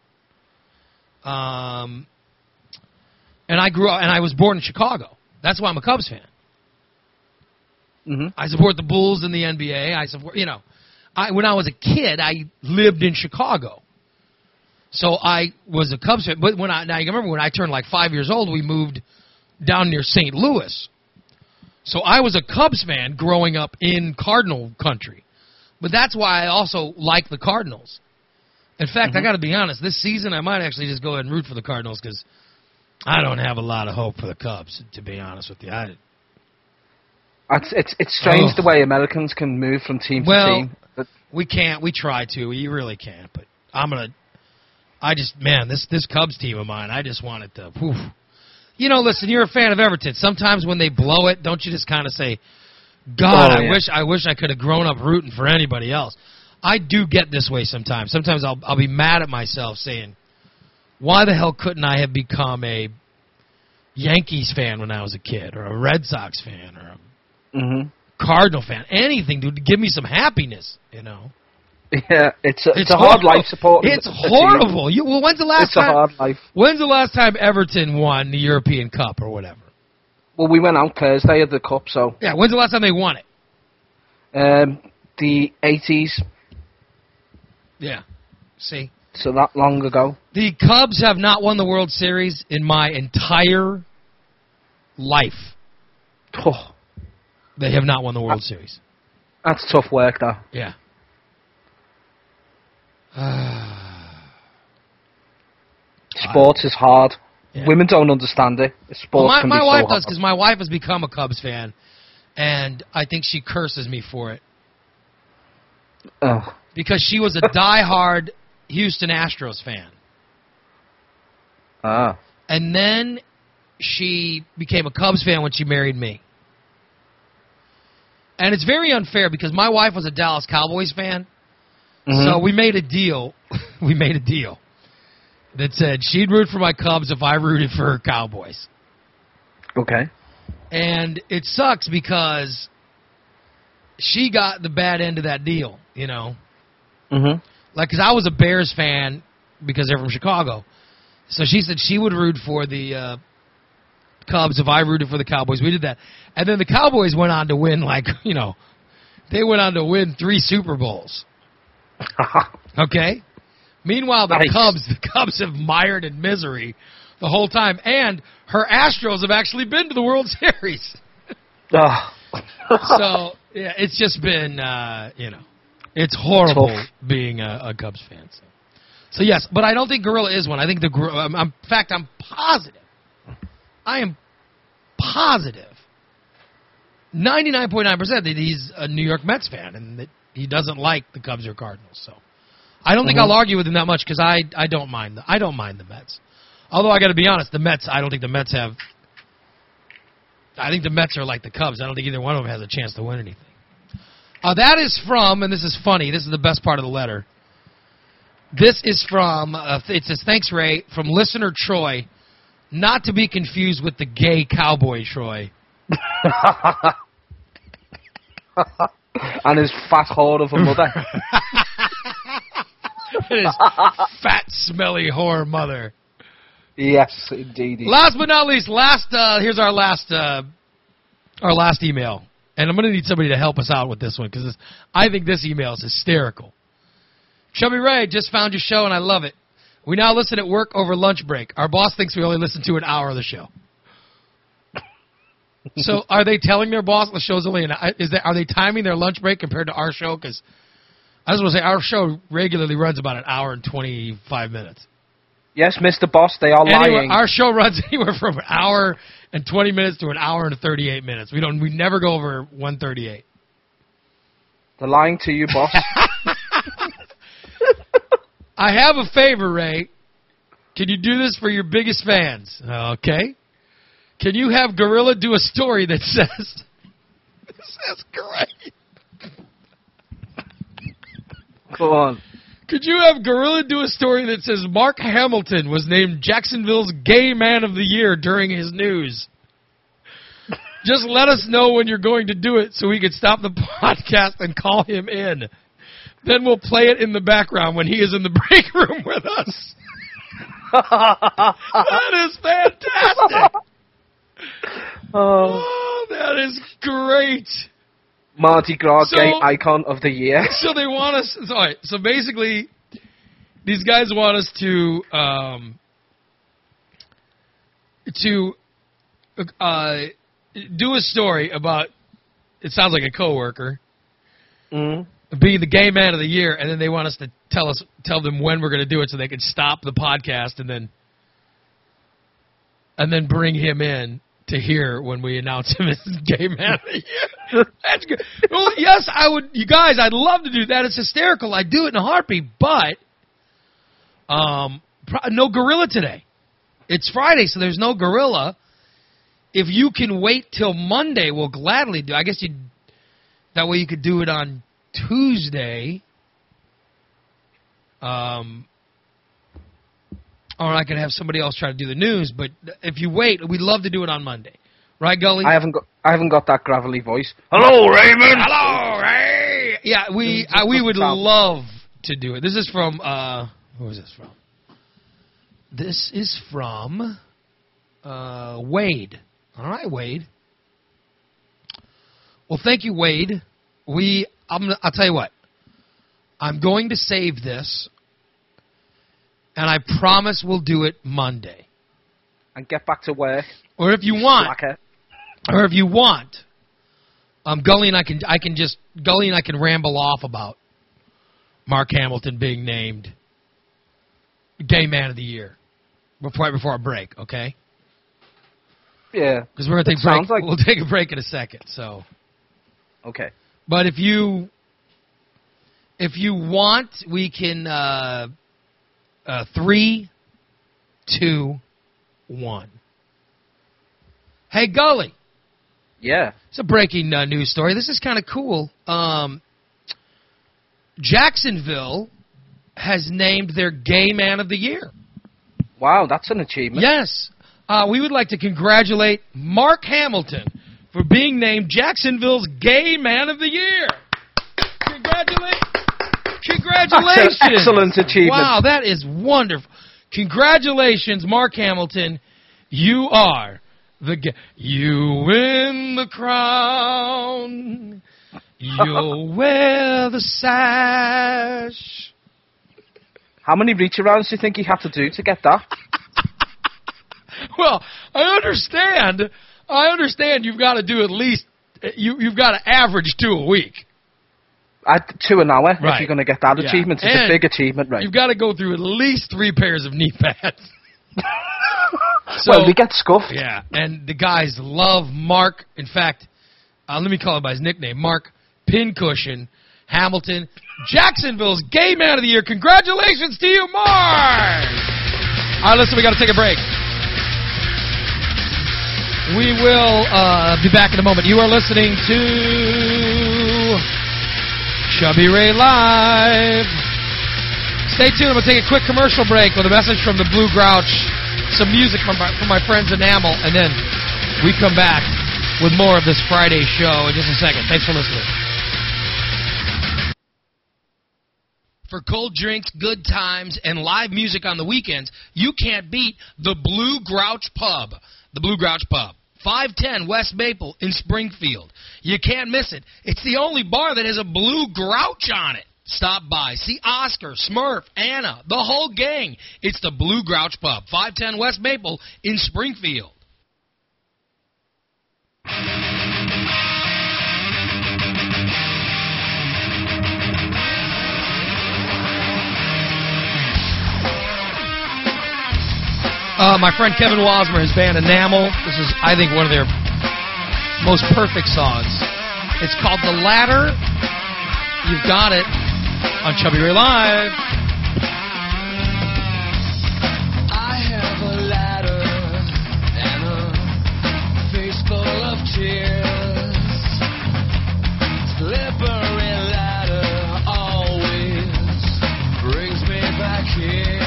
Um, and I grew up, and I was born in Chicago. That's why I'm a Cubs fan. hmm I support the Bulls in the N B A. I support, you know, I when I was a kid, I lived in Chicago. So I was a Cubs fan. But when I now you remember when I turned like five years old, we moved down near Saint Louis. So I was a Cubs fan growing up in Cardinal country. But that's why I also like the Cardinals. In fact, I got to be honest, this season I might actually just go ahead and root for the Cardinals because I don't have a lot of hope for the Cubs, to be honest with you. I, It's, it's it's strange Oh. the way Americans can move from team Well, to team. But We can't. We try to. We really can't. But I'm gonna. I just man, this this Cubs team of mine. I just want it to. Whew. You know, listen. You're a fan of Everton. Sometimes when they blow it, don't you just kind of say, "God, Oh, I yeah. wish I wish I could have grown up rooting for anybody else." I do get this way sometimes. Sometimes I'll I'll be mad at myself saying, "Why the hell couldn't I have become a Yankees fan when I was a kid, or a Red Sox fan, or a hmm Cardinal fan? Anything to give me some happiness, you know." yeah, it's a, it's, a hard horrible. life supporting. It's a team. horrible. You, well, when's the last It's a time? hard life. When's the last time Everton won the European Cup or whatever? Well, we went out Thursday at the Cup, so Yeah, when's the last time they won it? um, the eighties, Yeah. See, so that long ago. the Cubs have not won the World Series in my entire life. Oh, They have not won the World Series. that's tough work, though. Yeah. Sports is hard. Yeah. Women don't understand it. Sports Well, my can my be wife so does hard. because my wife has become a Cubs fan, and I think she curses me for it Ugh. because she was a diehard Houston Astros fan. Ah. And then she became a Cubs fan when she married me. And it's very unfair because my wife was a Dallas Cowboys fan. Mhm. So we made a deal. we made a deal that said she'd root for my Cubs if I rooted for her Cowboys. Okay. And it sucks because she got the bad end of that deal, you know. Mhm. Like, because I was a Bears fan because they're from Chicago. So she said she would root for the uh, Cubs if I rooted for the Cowboys. We did that. And then the Cowboys went on to win, like, you know, they went on to win three Super Bowls. Okay? Meanwhile, the Nice. Cubs, the Cubs have mired in misery the whole time. And her Astros have actually been to the World Series. Ugh. So, yeah, it's just been, uh, you know, it's horrible Tough. being a, a Cubs fan. So. so, yes, but I don't think Gorilla is one. I think the Gor- um, I'm, in fact, I'm positive. I am positive, ninety-nine point nine percent that he's a New York Mets fan and that he doesn't like the Cubs or Cardinals. So, I don't think Mhm. I'll argue with him that much because I I don't mind the I don't mind the Mets. Although I got to be honest, the Mets I don't think the Mets have. I think the Mets are like the Cubs. I don't think either one of them has a chance to win anything. Uh, that is from, and this is funny. This is the best part of the letter. This is from. Uh, it says, "Thanks, Ray," from listener Troy. Not to be confused with the gay cowboy Troy. And his fat whore of a mother. His fat, smelly whore mother. Yes, indeed. Last but not least, last uh, here's our last uh, our last email, and I'm going to need somebody to help us out with this one because I think this email is hysterical. Chubby Ray, just found your show and I love it. We now listen at work over lunch break. Our boss thinks we only listen to an hour of the show. So are they telling their boss the show's only an is that are they timing their lunch break compared to our show? Because I was going to say our show regularly runs about an hour and twenty-five minutes. Yes, Mister Boss, they are Anywhere, lying. our show runs anywhere from an hour and twenty minutes to an hour and thirty-eight minutes. We don't we never go over one thirty-eight. They're lying to you, boss. I have a favor, Ray. Can you do this for your biggest fans? Okay. Can you have Gorilla do a story that says, this is great. Go on. Could you have Gorilla do a story that says Mark Hamilton was named Jacksonville's Gay Man of the Year during his news? Just let us know when you're going to do it so we can stop the podcast and call him in. Then we'll play it in the background when he is in the break room with us. That is fantastic. Oh, Oh, that is great. Mardi Gras So- gay icon of the year. So they want us. So, all right, so basically, these guys want us to um, to uh, do a story about. It sounds like a coworker Mm. being the gay man of the year, and then they want us to tell us tell them when we're going to do it, so they can stop the podcast and then and then bring him in to hear when we announce him as gay man of the year. That's good. Well, yes, I would. You guys, I'd love to do that. It's hysterical. I'd do it in a heartbeat, but um, pro- no Gorilla today. It's Friday, so there's no Gorilla. If you can wait till Monday, we'll gladly do. I guess you. That way, you could do it on Tuesday. Um. Or I could have somebody else try to do the news, but if you wait, we'd love to do it on Monday. Right, Gully? I haven't got I haven't got that gravelly voice. Hello, Raymond. Hello, Ray! Yeah, we uh, we would love to do it. This is from, uh, who is this from? This is from uh, Wade. All right, Wade. Well, thank you, Wade. We, I'm, gonna- I'll tell you what. I'm going to save this. And I promise we'll do it Monday. And get back to work. Or if you want, Slacker. or if you want, um, Gully and I can, I can just Gully and I can ramble off about Mark Hamilton being named Gay Man of the Year before right before our break, okay? Yeah. Because we're gonna take It a break. sounds like- We'll take a break in a second. So, Okay. but if you if you want, we can. Uh, Uh, three, two, one. Hey, Gully. Yeah. It's a breaking uh, news story. This is kind of cool. Um, Jacksonville has named their Gay Man of the Year. Wow, that's an achievement. Yes. Uh, we would like to congratulate Mark Hamilton for being named Jacksonville's Gay Man of the Year. Congratulations. Congratulations. That's an excellent achievement. Wow, that is wonderful. Congratulations, Mark Hamilton. You are the ga- you win the crown. You'll wear the sash. How many reach arounds do you think he had to do to get that? Well, I understand. I understand you've got to do at least you you've got to average two a week. At two an hour, if Right. you're going to get that Yeah. achievement. It's And a big achievement, right? You've got to go through at least three pairs of knee pads. So, well, we get scuffed. yeah, and the guys love Mark. In fact, uh, let me call him by his nickname, Mark Pincushion Hamilton, Jacksonville's Gay Man of the Year. Congratulations to you, Mark! All right, listen, we got to take a break. We will uh, be back in a moment. You are listening to Chubby Ray Live. Stay tuned. I'm going to take a quick commercial break with a message from the Blue Grouch, some music from my, from my friends Enamel, and then we come back with more of this Friday show in just a second. Thanks for listening. For cold drinks, good times, and live music on the weekends, you can't beat the Blue Grouch Pub. The Blue Grouch Pub. five ten West Maple in Springfield. You can't miss it. It's the only bar that has a Blue Grouch on it. Stop by. See Oscar, Smurf, Anna, the whole gang. It's the Blue Grouch Pub. five ten West Maple in Springfield. Uh, my friend Kevin Wasmer, his band Enamel. This is, I think, one of their most perfect songs. It's called The Ladder. You've got it on Chubby Ray Live. I have a ladder and a face full of tears. Slippery ladder always brings me back here.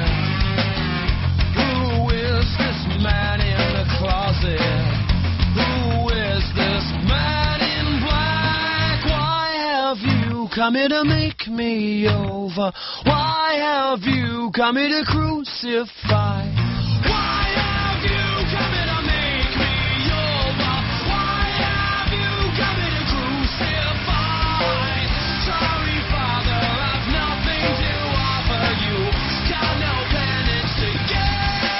Man in the closet, who is this man in black? Why have you come here to make me over? Why have you come here to crucify? Why have you come here to make me over? Why have you come here to crucify? Sorry, Father, I've nothing to offer you. Got no penance to give.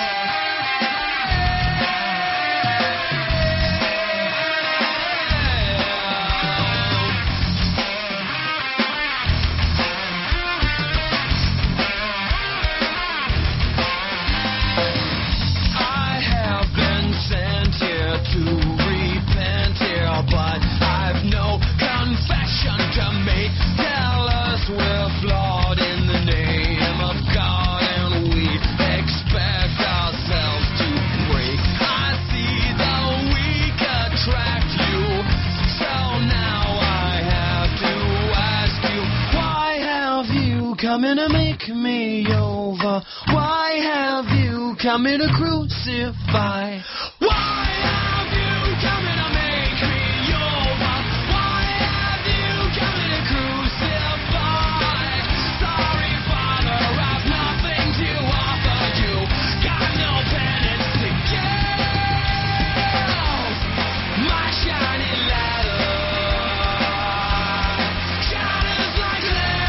Coming to make me over. Why have you come here to crucify? Why have you come here to make me over? Why have you come here to crucify? Sorry, Father, I've nothing to offer you. Got no penance to give. My shining ladder shatters like lead.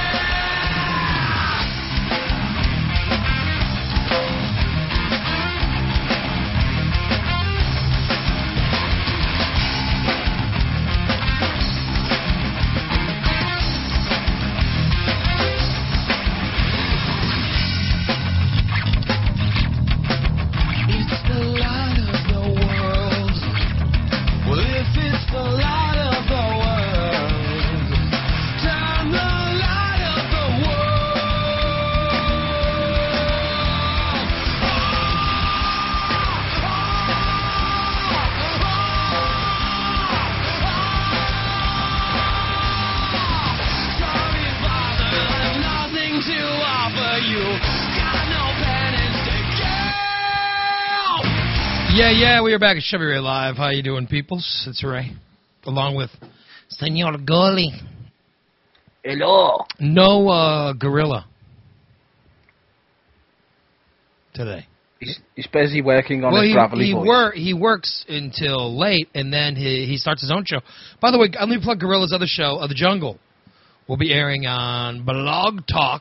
Yeah, yeah, we are back at Chevy Ray Live. How you doing, peoples? It's Ray, along with Senor Gully. Hello. No uh, gorilla today. He's, he's busy working on well, his he, gravelly he voice. Wor- he works until late, and then he, he starts his own show. By the way, let me plug Gorilla's other show, uh, The Jungle. Will be airing on Blog Talk.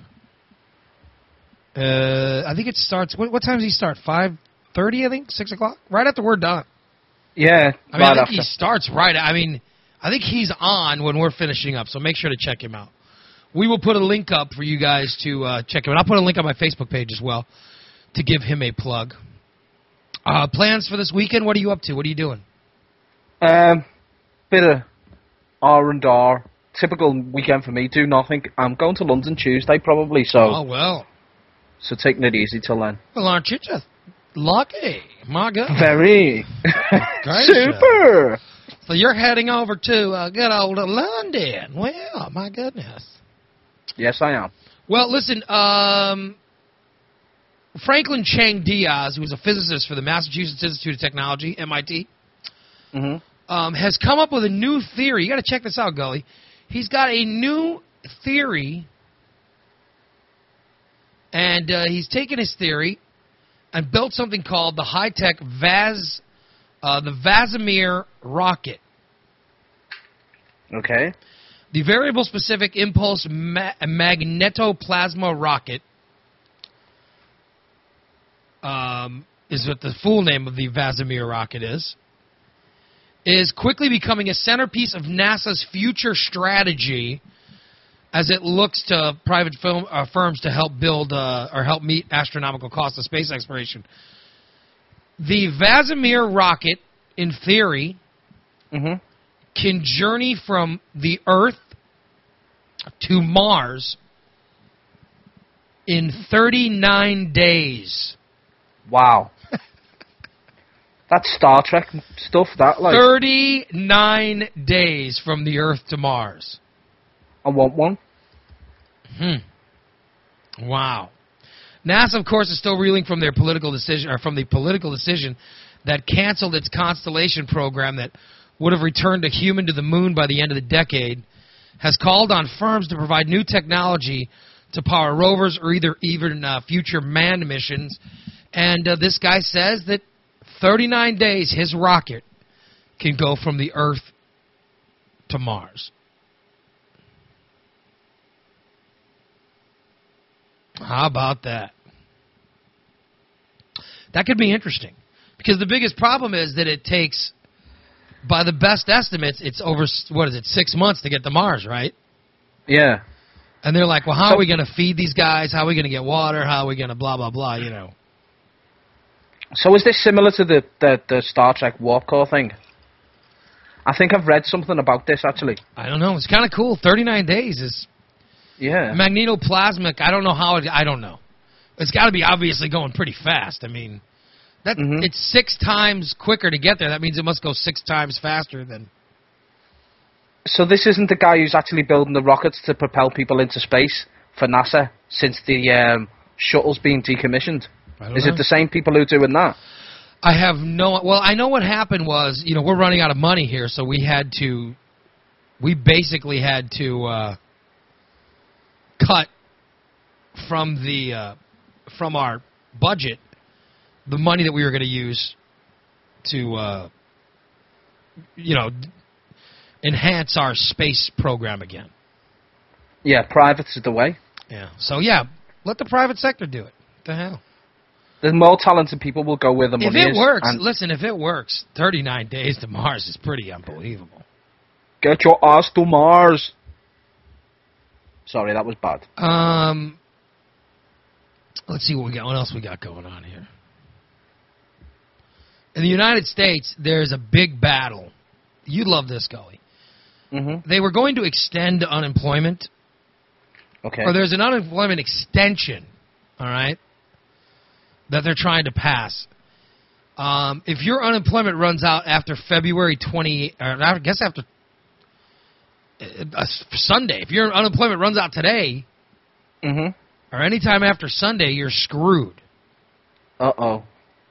Uh, I think it starts. What, what time does he start? Five thirty, I think, six o'clock, right after we're done. Yeah, I mean, right I think after. he starts right. I mean, I think he's on when we're finishing up, so make sure to check him out. We will put a link up for you guys to uh, check him out. I'll put a link on my Facebook page as well to give him a plug. Uh, plans for this weekend? What are you up to? What are you doing? Um, bit of R and R. Typical weekend for me. Do nothing. I'm going to London Tuesday probably, so Oh, well. so taking it easy till then. Well, aren't you just lucky? My God. Very. Great Super. So you're heading over to uh, good old London. Well, my goodness. Yes, I am. Well, listen, um, Franklin Chang Diaz, who is a physicist for the Massachusetts Institute of Technology, M I T, Mm-hmm. um, has come up with a new theory. You got to check this out, Gully. He's got a new theory, and uh, he's taken his theory and built something called the high-tech Vaz, uh, the Vasimir rocket. Okay. The variable specific impulse ma- magnetoplasma rocket um, is what the full name of the Vasimir rocket is. is quickly becoming a centerpiece of NASA's future strategy as it looks to private film, uh, firms to help build uh, or help meet astronomical costs of space exploration. The Vasimir rocket, in theory, Mm-hmm. can journey from the Earth to Mars in thirty-nine days. Wow. That's Star Trek stuff, that, like. thirty-nine days from the Earth to Mars. I want one. Hmm. Wow. NASA, of course, is still reeling from their political decision, or from the political decision that canceled its Constellation program that would have returned a human to the moon by the end of the decade, has called on firms to provide new technology to power rovers or either even uh, future manned missions. And uh, this guy says that thirty-nine days, his rocket can go from the Earth to Mars. How about that? That could be interesting. Because the biggest problem is that it takes, by the best estimates, it's over, what is it, six months to get to Mars, right? Yeah. And they're like, well, how are we going to feed these guys? How are we going to get water? How are we going to blah, blah, blah, you know? So is this similar to the, the, the Star Trek Warp Core thing? I think I've read something about this, actually. I don't know. It's kind of cool. thirty-nine days is... Yeah. Magnetoplasmic, I don't know how it... I don't know. It's got to be obviously going pretty fast. I mean... That Mm-hmm. It's six times quicker to get there. That means it must go six times faster than... So this isn't the guy who's actually building the rockets to propel people into space for NASA since the um, shuttle's been decommissioned? I don't Is know. it the same people who are doing that? I have no... Well, I know what happened was, you know, we're running out of money here, so we had to... We basically had to uh, cut from the uh, from our budget the money that we were going to use to, uh, you know, d- enhance our space program again. Yeah, private is the way. Yeah. So, yeah, let the private sector do it. What the hell? The more talented people will go where the If money it is. works, and listen, if it works, thirty-nine days to Mars is pretty unbelievable. get your ass to Mars. Sorry, that was bad. Um, let's see what we got. What else we got going on here? In the United States, there's a big battle. You love this, Gully. Mm-hmm. They were going to extend unemployment, Okay. or there's an unemployment extension, all right, that they're trying to pass. Um, if your unemployment runs out after February twentieth, or I guess after uh, Sunday, if your unemployment runs out today, Mm-hmm. or anytime after Sunday, you're screwed. Uh-oh.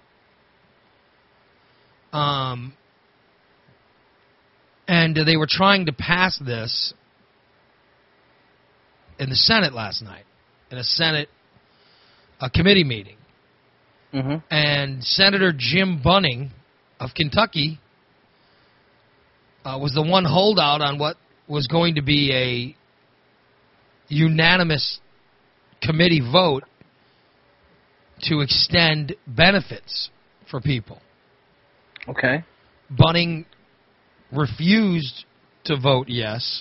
Um, and uh, they were trying to pass this in the Senate last night, in a Senate a committee meeting. Mm-hmm. And Senator Jim Bunning of Kentucky uh, was the one holdout on what was going to be a unanimous committee vote to extend benefits for people. Okay. Bunning refused to vote yes.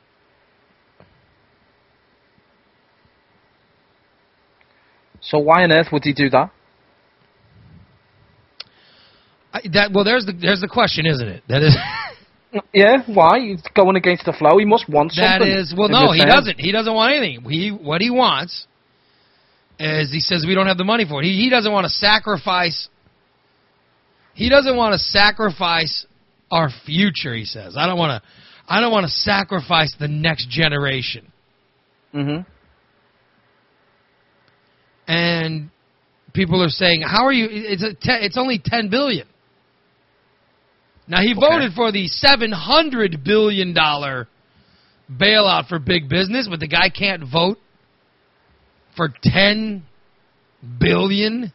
So why on earth would he do that? I, that well, there's the there's the question, isn't it? That is Yeah, why? He's going against the flow. He must want that something. is well, in no, he return. doesn't. He doesn't want anything. He what he wants is he says we don't have the money for it. He he doesn't want to sacrifice. He doesn't want to sacrifice our future. He says I don't want to. I don't want to sacrifice the next generation. Mm-hmm. And people are saying, "How are you? It's a te- it's only ten billion." Now he Okay. voted for the seven hundred billion dollar bailout for big business, but the guy can't vote for ten billion.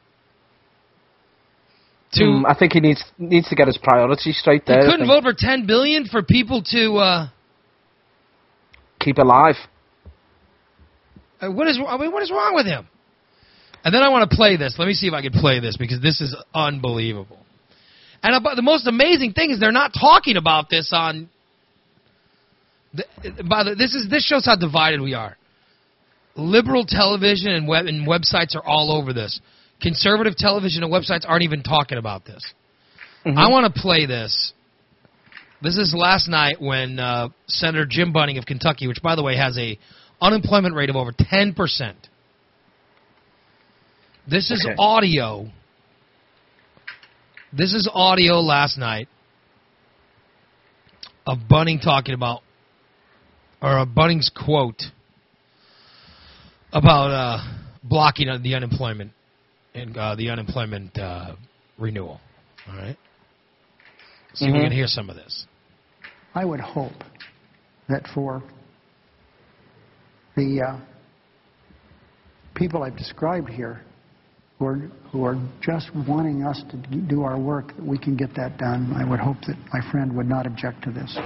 To Mm, I think he needs needs to get his priorities straight he there. I couldn't think. vote for ten billion for people to. Uh, Keep alive. uh, what is I mean? What is wrong with him? And then I want to play this. Let me see if I can play this because this is unbelievable. And about, the most amazing thing is they're not talking about this on. The, by the, this is this shows how divided we are. Liberal television and web and websites are all over this. Conservative television and websites aren't even talking about this. Mm-hmm. I want to play this. This is last night when uh, Senator Jim Bunning of Kentucky, which, by the way, has a unemployment rate of over ten percent. This is okay. audio. This is audio last night of Bunning talking about, or a Bunning's quote about uh, blocking the unemployment and uh, the unemployment uh, renewal. All right? See mm-hmm. if we can hear some of this. I would hope that for the uh, people I've described here, who are, who are just wanting us to do our work, that we can get that done. I would hope that my friend would not object to this.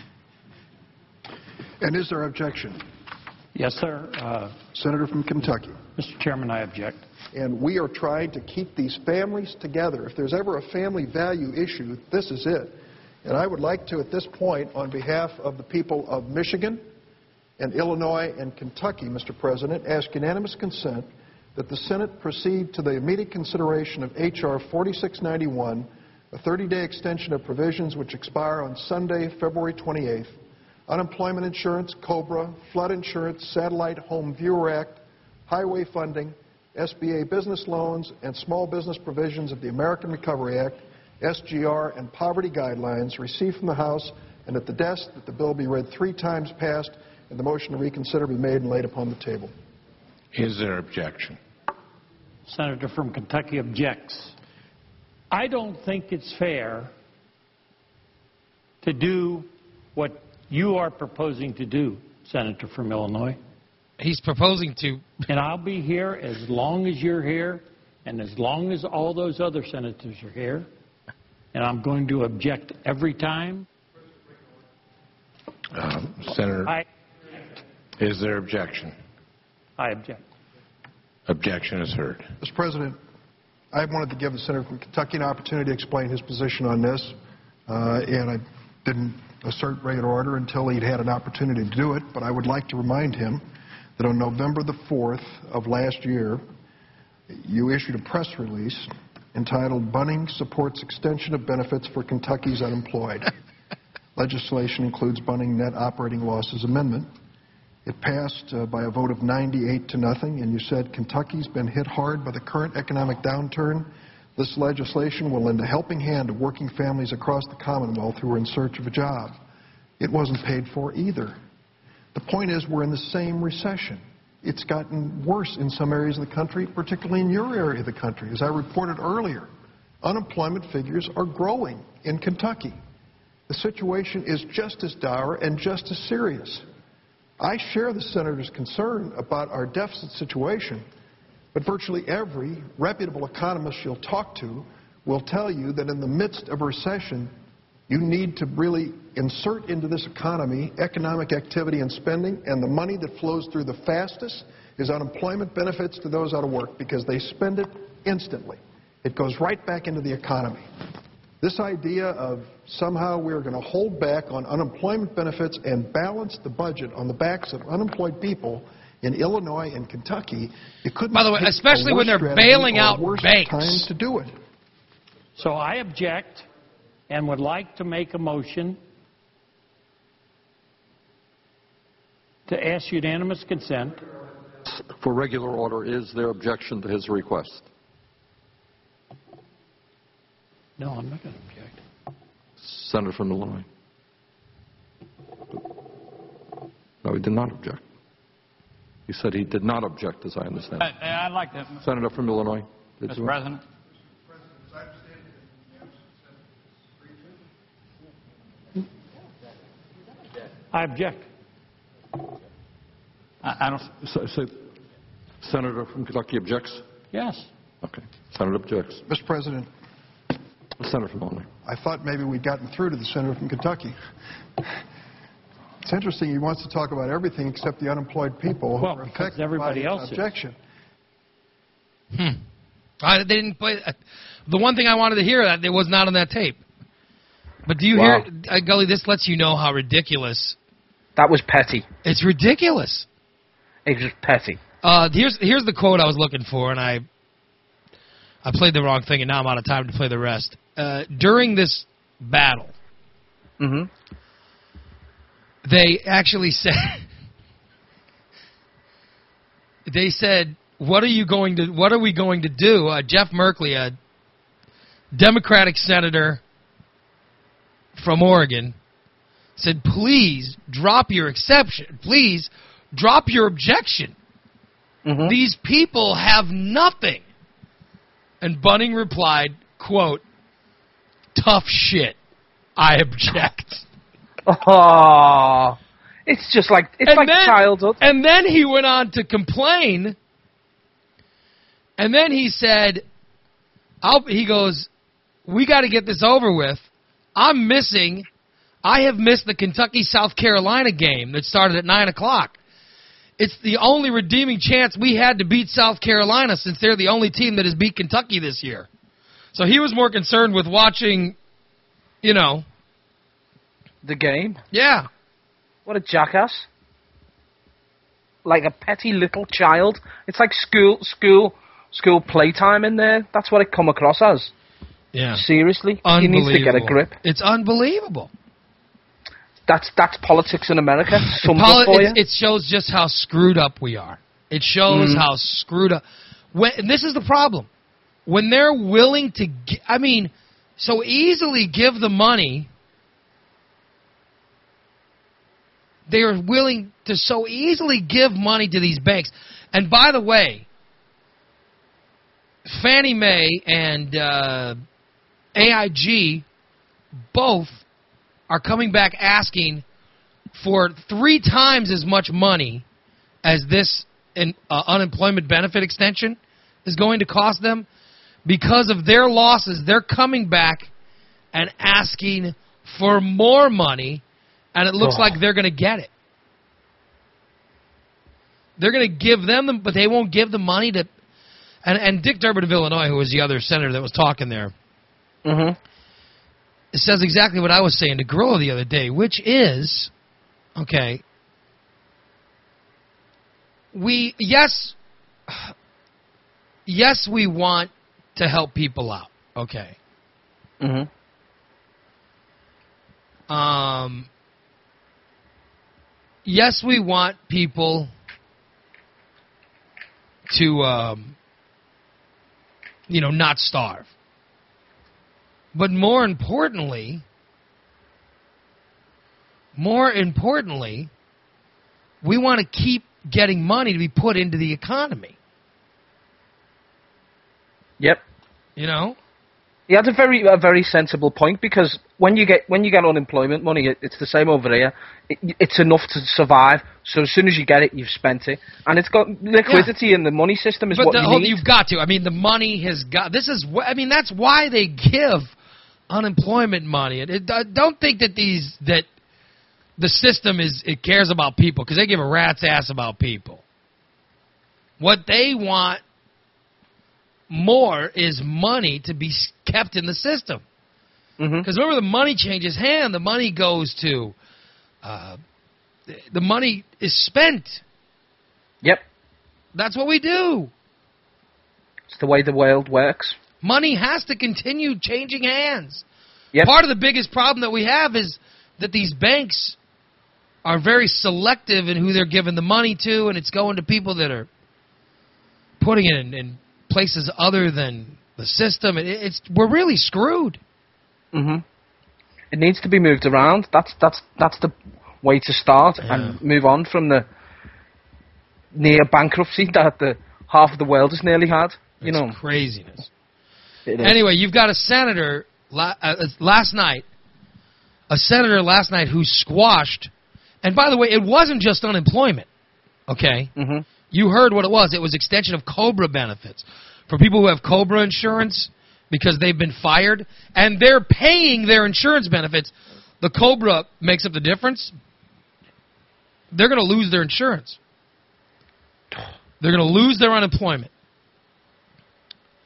And is there objection? Yes, sir. Uh, Senator from Kentucky. Mister Chairman, I object. And we are trying to keep these families together. If there's ever a family value issue, this is it. And I would like to, at this point, on behalf of the people of Michigan and Illinois and Kentucky, Mister President, ask unanimous consent that the Senate proceed to the immediate consideration of H R forty-six ninety-one, a thirty-day extension of provisions which expire on Sunday, February twenty-eighth, unemployment insurance, COBRA, flood insurance, Satellite Home Viewer Act, highway funding, S B A business loans, and small business provisions of the American Recovery Act, S G R, and poverty guidelines received from the House, and at the desk that the bill be read three times passed and the motion to reconsider be made and laid upon the table. Is there objection? Senator from Kentucky objects. I don't think it's fair to do what you are proposing to do, Senator from Illinois. He's proposing to. And I'll be here as long as you're here and as long as all those other senators are here. And I'm going to object every time. Uh, Senator, I, is there objection? I object. Objection is heard. Mister President, I wanted to give the Senator from Kentucky an opportunity to explain his position on this, uh, and I didn't assert regular order until he'd had an opportunity to do it, but I would like to remind him that on November the fourth of last year, you issued a press release entitled Bunning Supports Extension of Benefits for Kentucky's Unemployed. Legislation includes Bunning Net Operating Losses Amendment. It passed uh, by a vote of ninety-eight to nothing, and you said Kentucky's been hit hard by the current economic downturn. This legislation will lend a helping hand to working families across the Commonwealth who are in search of a job. It wasn't paid for either. The point is we're in the same recession. It's gotten worse in some areas of the country, particularly in your area of the country. As I reported earlier, unemployment figures are growing in Kentucky. The situation is just as dire and just as serious. I share the Senator's concern about our deficit situation, but virtually every reputable economist you'll talk to will tell you that in the midst of a recession, you need to really insert into this economy economic activity and spending, and the money that flows through the fastest is unemployment benefits to those out of work because they spend it instantly. It goes right back into the economy. This idea of somehow we're going to hold back on unemployment benefits and balance the budget on the backs of unemployed people in Illinois and Kentucky, you couldn't. By the way, especially when they're bailing out banks. Time to do it. So I object and would like to make a motion to ask unanimous consent. For regular order, is there objection to his request? No, I'm not going to object. Senator from Illinois. No, he did not object. He said he did not object, as I understand. Uh, I'd like to. Senator from Illinois. Mister President. I object. I, I don't. So, so, Senator from Kentucky objects? Yes. Okay. Senator objects. Mister President. Senator from Illinois. I thought maybe we'd gotten through to the Senator from Kentucky. It's interesting. He wants to talk about everything except the unemployed people well, who are because affected everybody by else objection. Hmm. I, they didn't play. Uh, The one thing I wanted to hear that it was not on that tape. But do you Wow. hear, uh, Gully, this lets you know how ridiculous. That was petty. It's ridiculous. It was petty. Uh, here's here's the quote I was looking for, and I I played the wrong thing, and now I'm out of time to play the rest. Uh, during this battle, hmm they actually said, they said, what are you going to, what are we going to do? Uh, Jeff Merkley, a Democratic senator from Oregon, said, please drop your exception. Please drop your objection. hmm These people have nothing. And Bunning replied, quote, tough shit. I object. Oh, it's just like it's And like then- childhood. And then he went on to complain. And then he said, I'll, he goes, we got to get this over with. I'm missing, I have missed the Kentucky-South Carolina game that started at nine o'clock. It's the only redeeming chance we had to beat South Carolina since they're the only team that has beat Kentucky this year. So he was more concerned with watching, you know. The game. Yeah. What a jackass. Like a petty little child. It's like school, school, school playtime in there. That's what it come across as. Yeah. Seriously. You need to get a grip. It's unbelievable. That's that's politics in America. Sums Poli- it for you. it, it shows just how screwed up we are. It shows Mhm. how screwed up. When, and this is the problem. When they're willing to, gi- I mean, so easily give the money, they are willing to so easily give money to these banks. And by the way, Fannie Mae and uh, A I G both are coming back asking for three times as much money as this in, uh, unemployment benefit extension is going to cost them. Because of their losses, they're coming back and asking for more money, and it looks Oh. like they're going to get it. They're going to give them, the, but they won't give the money to... And, and Dick Durbin of Illinois, who was the other senator that was talking there, hmm it says exactly what I was saying to Grillo the other day, which is, okay, we, yes, yes, we want to help people out, okay. hmm Um, yes, we want people to, um, you know, not starve. But more importantly, more importantly, we want to keep getting money to be put into the economy. Yep. You know? He had a very a very sensible point, because when you get when you get unemployment money, it, it's the same over here. It, it's enough to survive. So as soon as you get it, you've spent it, and it's got liquidity in the money system is But what the, you hold- need. you've got to. I mean, the money has got. This is. wh- I mean, that's why they give unemployment money. It, it, uh, don't think that these that the system is it cares about people, because they give a rat's ass about people. What they want more is money to be s- kept in the system. Mhm. Because remember, the money changes hand. The money goes to. Uh, the money is spent. Yep. That's what we do. It's the way the world works. Money has to continue changing hands. Yep. Part of the biggest problem that we have is that these banks are very selective in who they're giving the money to, and it's going to people that are putting it in, in places other than the system. It, it's we're really screwed. Mhm. It needs to be moved around. That's that's that's the way to start and move on from the near bankruptcy that the half of the world has nearly had. You It's know, craziness. It is. Anyway, you've got a senator la- uh, last night, a senator last night who squashed, and by the way, it wasn't just unemployment, okay? Mhm. You heard what it was. It was extension of COBRA benefits for people who have COBRA insurance because they've been fired, and they're paying their insurance benefits. The COBRA makes up the difference. They're going to lose their insurance. They're going to lose their unemployment.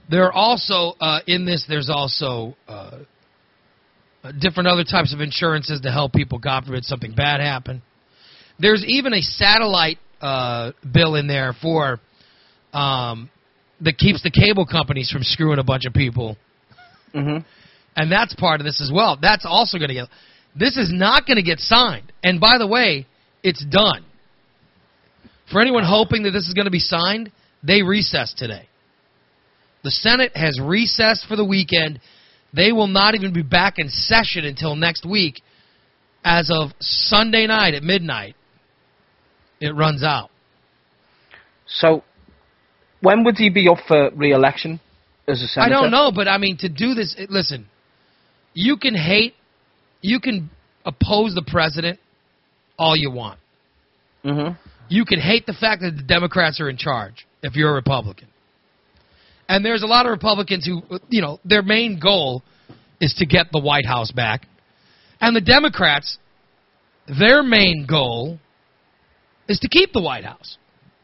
There are also, uh, in this, there's also uh, different other types of insurances to help people, God forbid something bad happen. There's even a satellite uh, bill in there for um, that keeps the cable companies from screwing a bunch of people. Mm-hmm. And that's part of this as well. That's also going to get... This is not going to get signed. And by the way, it's done. For anyone hoping that this is going to be signed, they recessed today. The Senate has recessed for the weekend. They will not even be back in session until next week. As of Sunday night at midnight, it runs out. So, when would he be up for re-election as a senator? I don't know, but I mean, to do this, listen, you can hate, you can oppose the president all you want. Mm-hmm. You can hate the fact that the Democrats are in charge if you're a Republican. And there's a lot of Republicans who, you know, their main goal is to get the White House back. And the Democrats, their main goal is to keep the White House.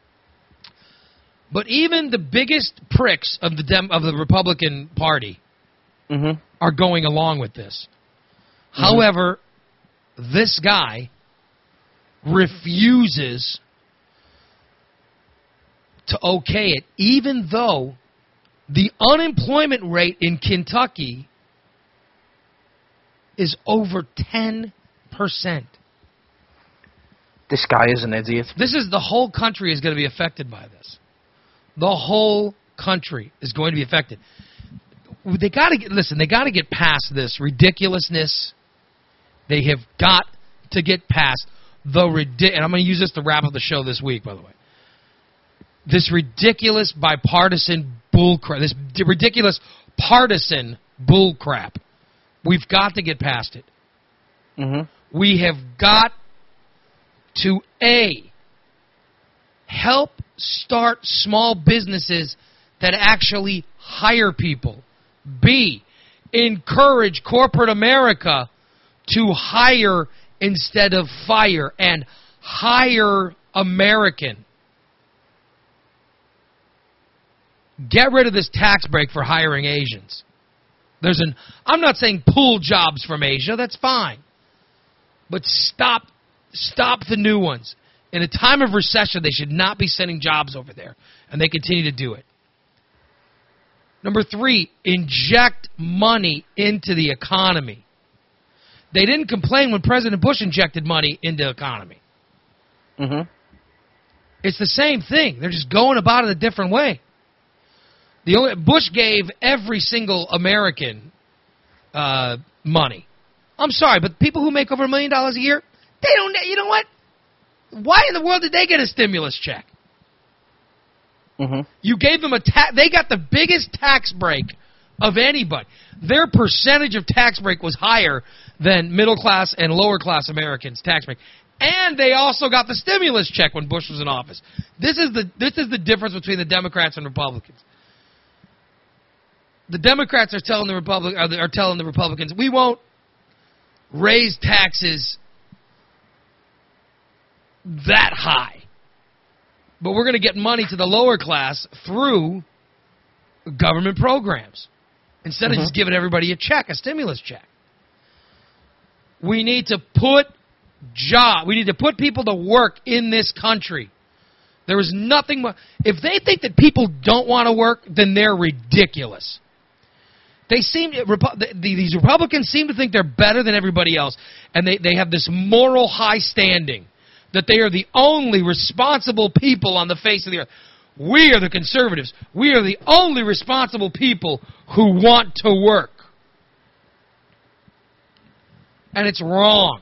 But even the biggest pricks of the Dem- of the Republican Party mm-hmm. are going along with this. Mm-hmm. However, this guy refuses to okay it, even though the unemployment rate in Kentucky is over ten percent. This guy is an idiot. This is the whole country is going to be affected by this. The whole country is going to be affected. They got to get listen. They got to get past this ridiculousness. They have got to get past the ridic- and I'm going to use this to wrap up the show this week, by the way. This ridiculous bipartisan bullcrap. This ridiculous partisan bullcrap. We've got to get past it. Mm-hmm. We have got to, A, help start small businesses that actually hire people. B, encourage corporate America to hire instead of fire and hire American. Get rid of this tax break for hiring Asians. There's an I'm not saying pull jobs from Asia, that's fine. But stop stop the new ones. In a time of recession, they should not be sending jobs over there, and they continue to do it. Number three, inject money into the economy. They didn't complain when President Bush injected money into the economy. Mm-hmm. It's the same thing. They're just going about it a different way. The only, Bush gave every single American uh, money. I'm sorry, but people who make over a million dollars a year, they don't. You know what? Why in the world did they get a stimulus check? Mm-hmm. You gave them a ta- they got the biggest tax break of anybody. Their percentage of tax break was higher than middle class and lower class Americans' tax break. And they also got the stimulus check when Bush was in office. This is the this is the difference between the Democrats and Republicans. The Democrats are telling the Republic are, the, are telling the Republicans, we won't raise taxes that high, but we're going to get money to the lower class through government programs instead mm-hmm. of just giving everybody a check, a stimulus check. We need to put job. We need to put people to work in this country. There is nothing more. If they think that people don't want to work, then they're ridiculous. They seem these Republicans seem to think they're better than everybody else, and they, they have this moral high standing that they are the only responsible people on the face of the earth. We are the conservatives. We are the only responsible people who want to work. And it's wrong.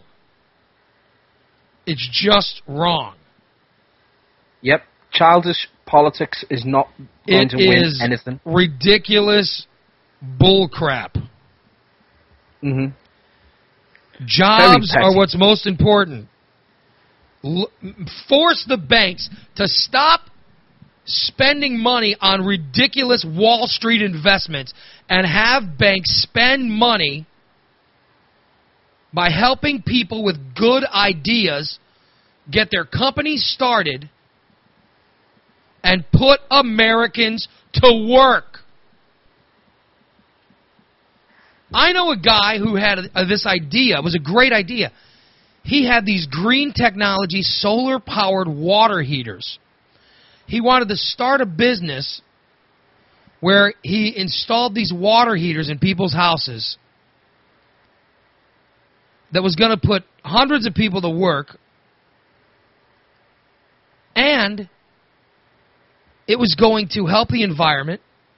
It's just wrong. Yep. Childish politics is not going it to win is anything. Ridiculous bullcrap. Mm-hmm. Jobs are what's most important. L- force the banks to stop spending money on ridiculous Wall Street investments and have banks spend money by helping people with good ideas get their companies started and put Americans to work. I know a guy who had uh, this idea. It was a great idea. He had these green technology, solar-powered water heaters. He wanted to start a business where he installed these water heaters in people's houses that was going to put hundreds of people to work, and it was going to help the environment.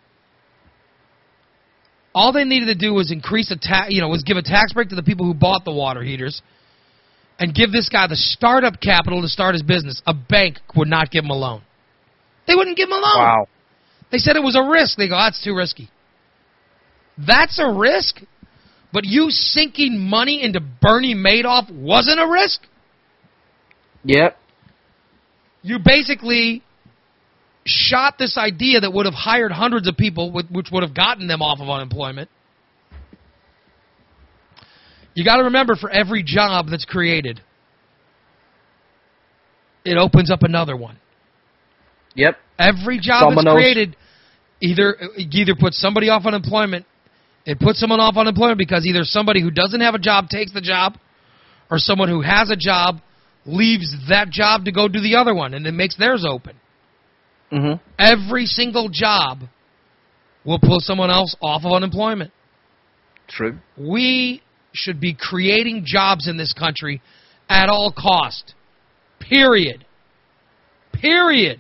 All they needed to do was increase a ta- you know, was give a tax break to the people who bought the water heaters, and give this guy the startup capital to start his business. A bank would not give him a loan. They wouldn't give him a loan. Wow. They said it was a risk. They go, that's too risky. That's a risk? But you sinking money into Bernie Madoff wasn't a risk? Yep. You basically shot this idea that would have hired hundreds of people, which would have gotten them off of unemployment. You got to remember, for every job that's created, it opens up another one. Yep. Every job Dominoes. that's created either either puts somebody off unemployment. It puts someone off unemployment because either somebody who doesn't have a job takes the job, or someone who has a job leaves that job to go do the other one, and it makes theirs open. Mm-hmm. Every single job will pull someone else off of unemployment. True. We should be creating jobs in this country at all cost. Period. Period.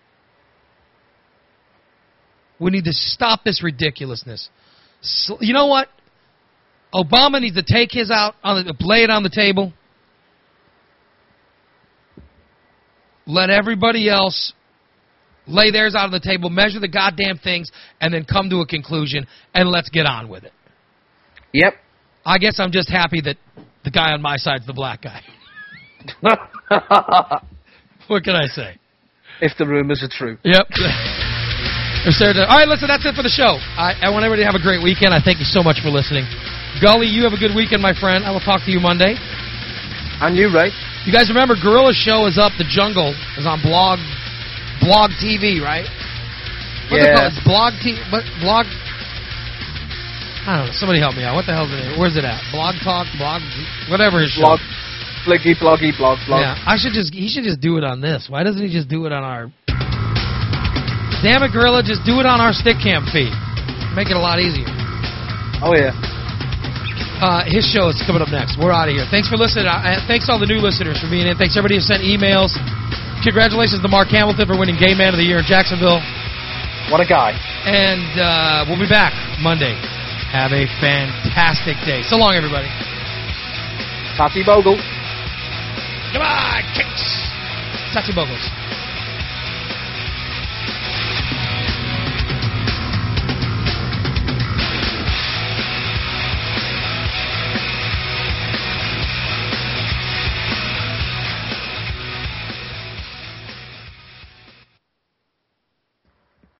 We need to stop this ridiculousness. So, you know what? Obama needs to take his out, on the, lay it on the table. Let everybody else lay theirs out on the table, measure the goddamn things, and then come to a conclusion, and let's get on with it. Yep. I guess I'm just happy that the guy on my side's the black guy. What can I say? If the rumors are true. Yep. All right, listen, that's it for the show. I, I want everybody to have a great weekend. I thank you so much for listening. Gully, you have a good weekend, my friend. I will talk to you Monday. And you, Ray. You guys remember, Gorilla's show is up. The Jungle is on Blog Blog T V, right? What's yeah. it called? It's Blog T V. What, blog? I don't know. Somebody help me out. What the hell is it? Where's it at? Blog Talk? Blog? Whatever his show. Blog. Bliggy, bloggy, blog, blog. Yeah, I should just. He should just do it on this. Why doesn't he just do it on our... Damn it, Gorilla, just do it on our Stickcam feed. Make it a lot easier. Oh, yeah. Uh, his show is coming up next. We're out of here. Thanks for listening. Uh, thanks all the new listeners for being in. Thanks everybody who sent emails. Congratulations to Mark Hamilton for winning Gay Man of the Year in Jacksonville. What a guy. And uh, we'll be back Monday. Have a fantastic day. So long, everybody. Tatty Bogle. Goodbye, kicks. Tatty Bogles.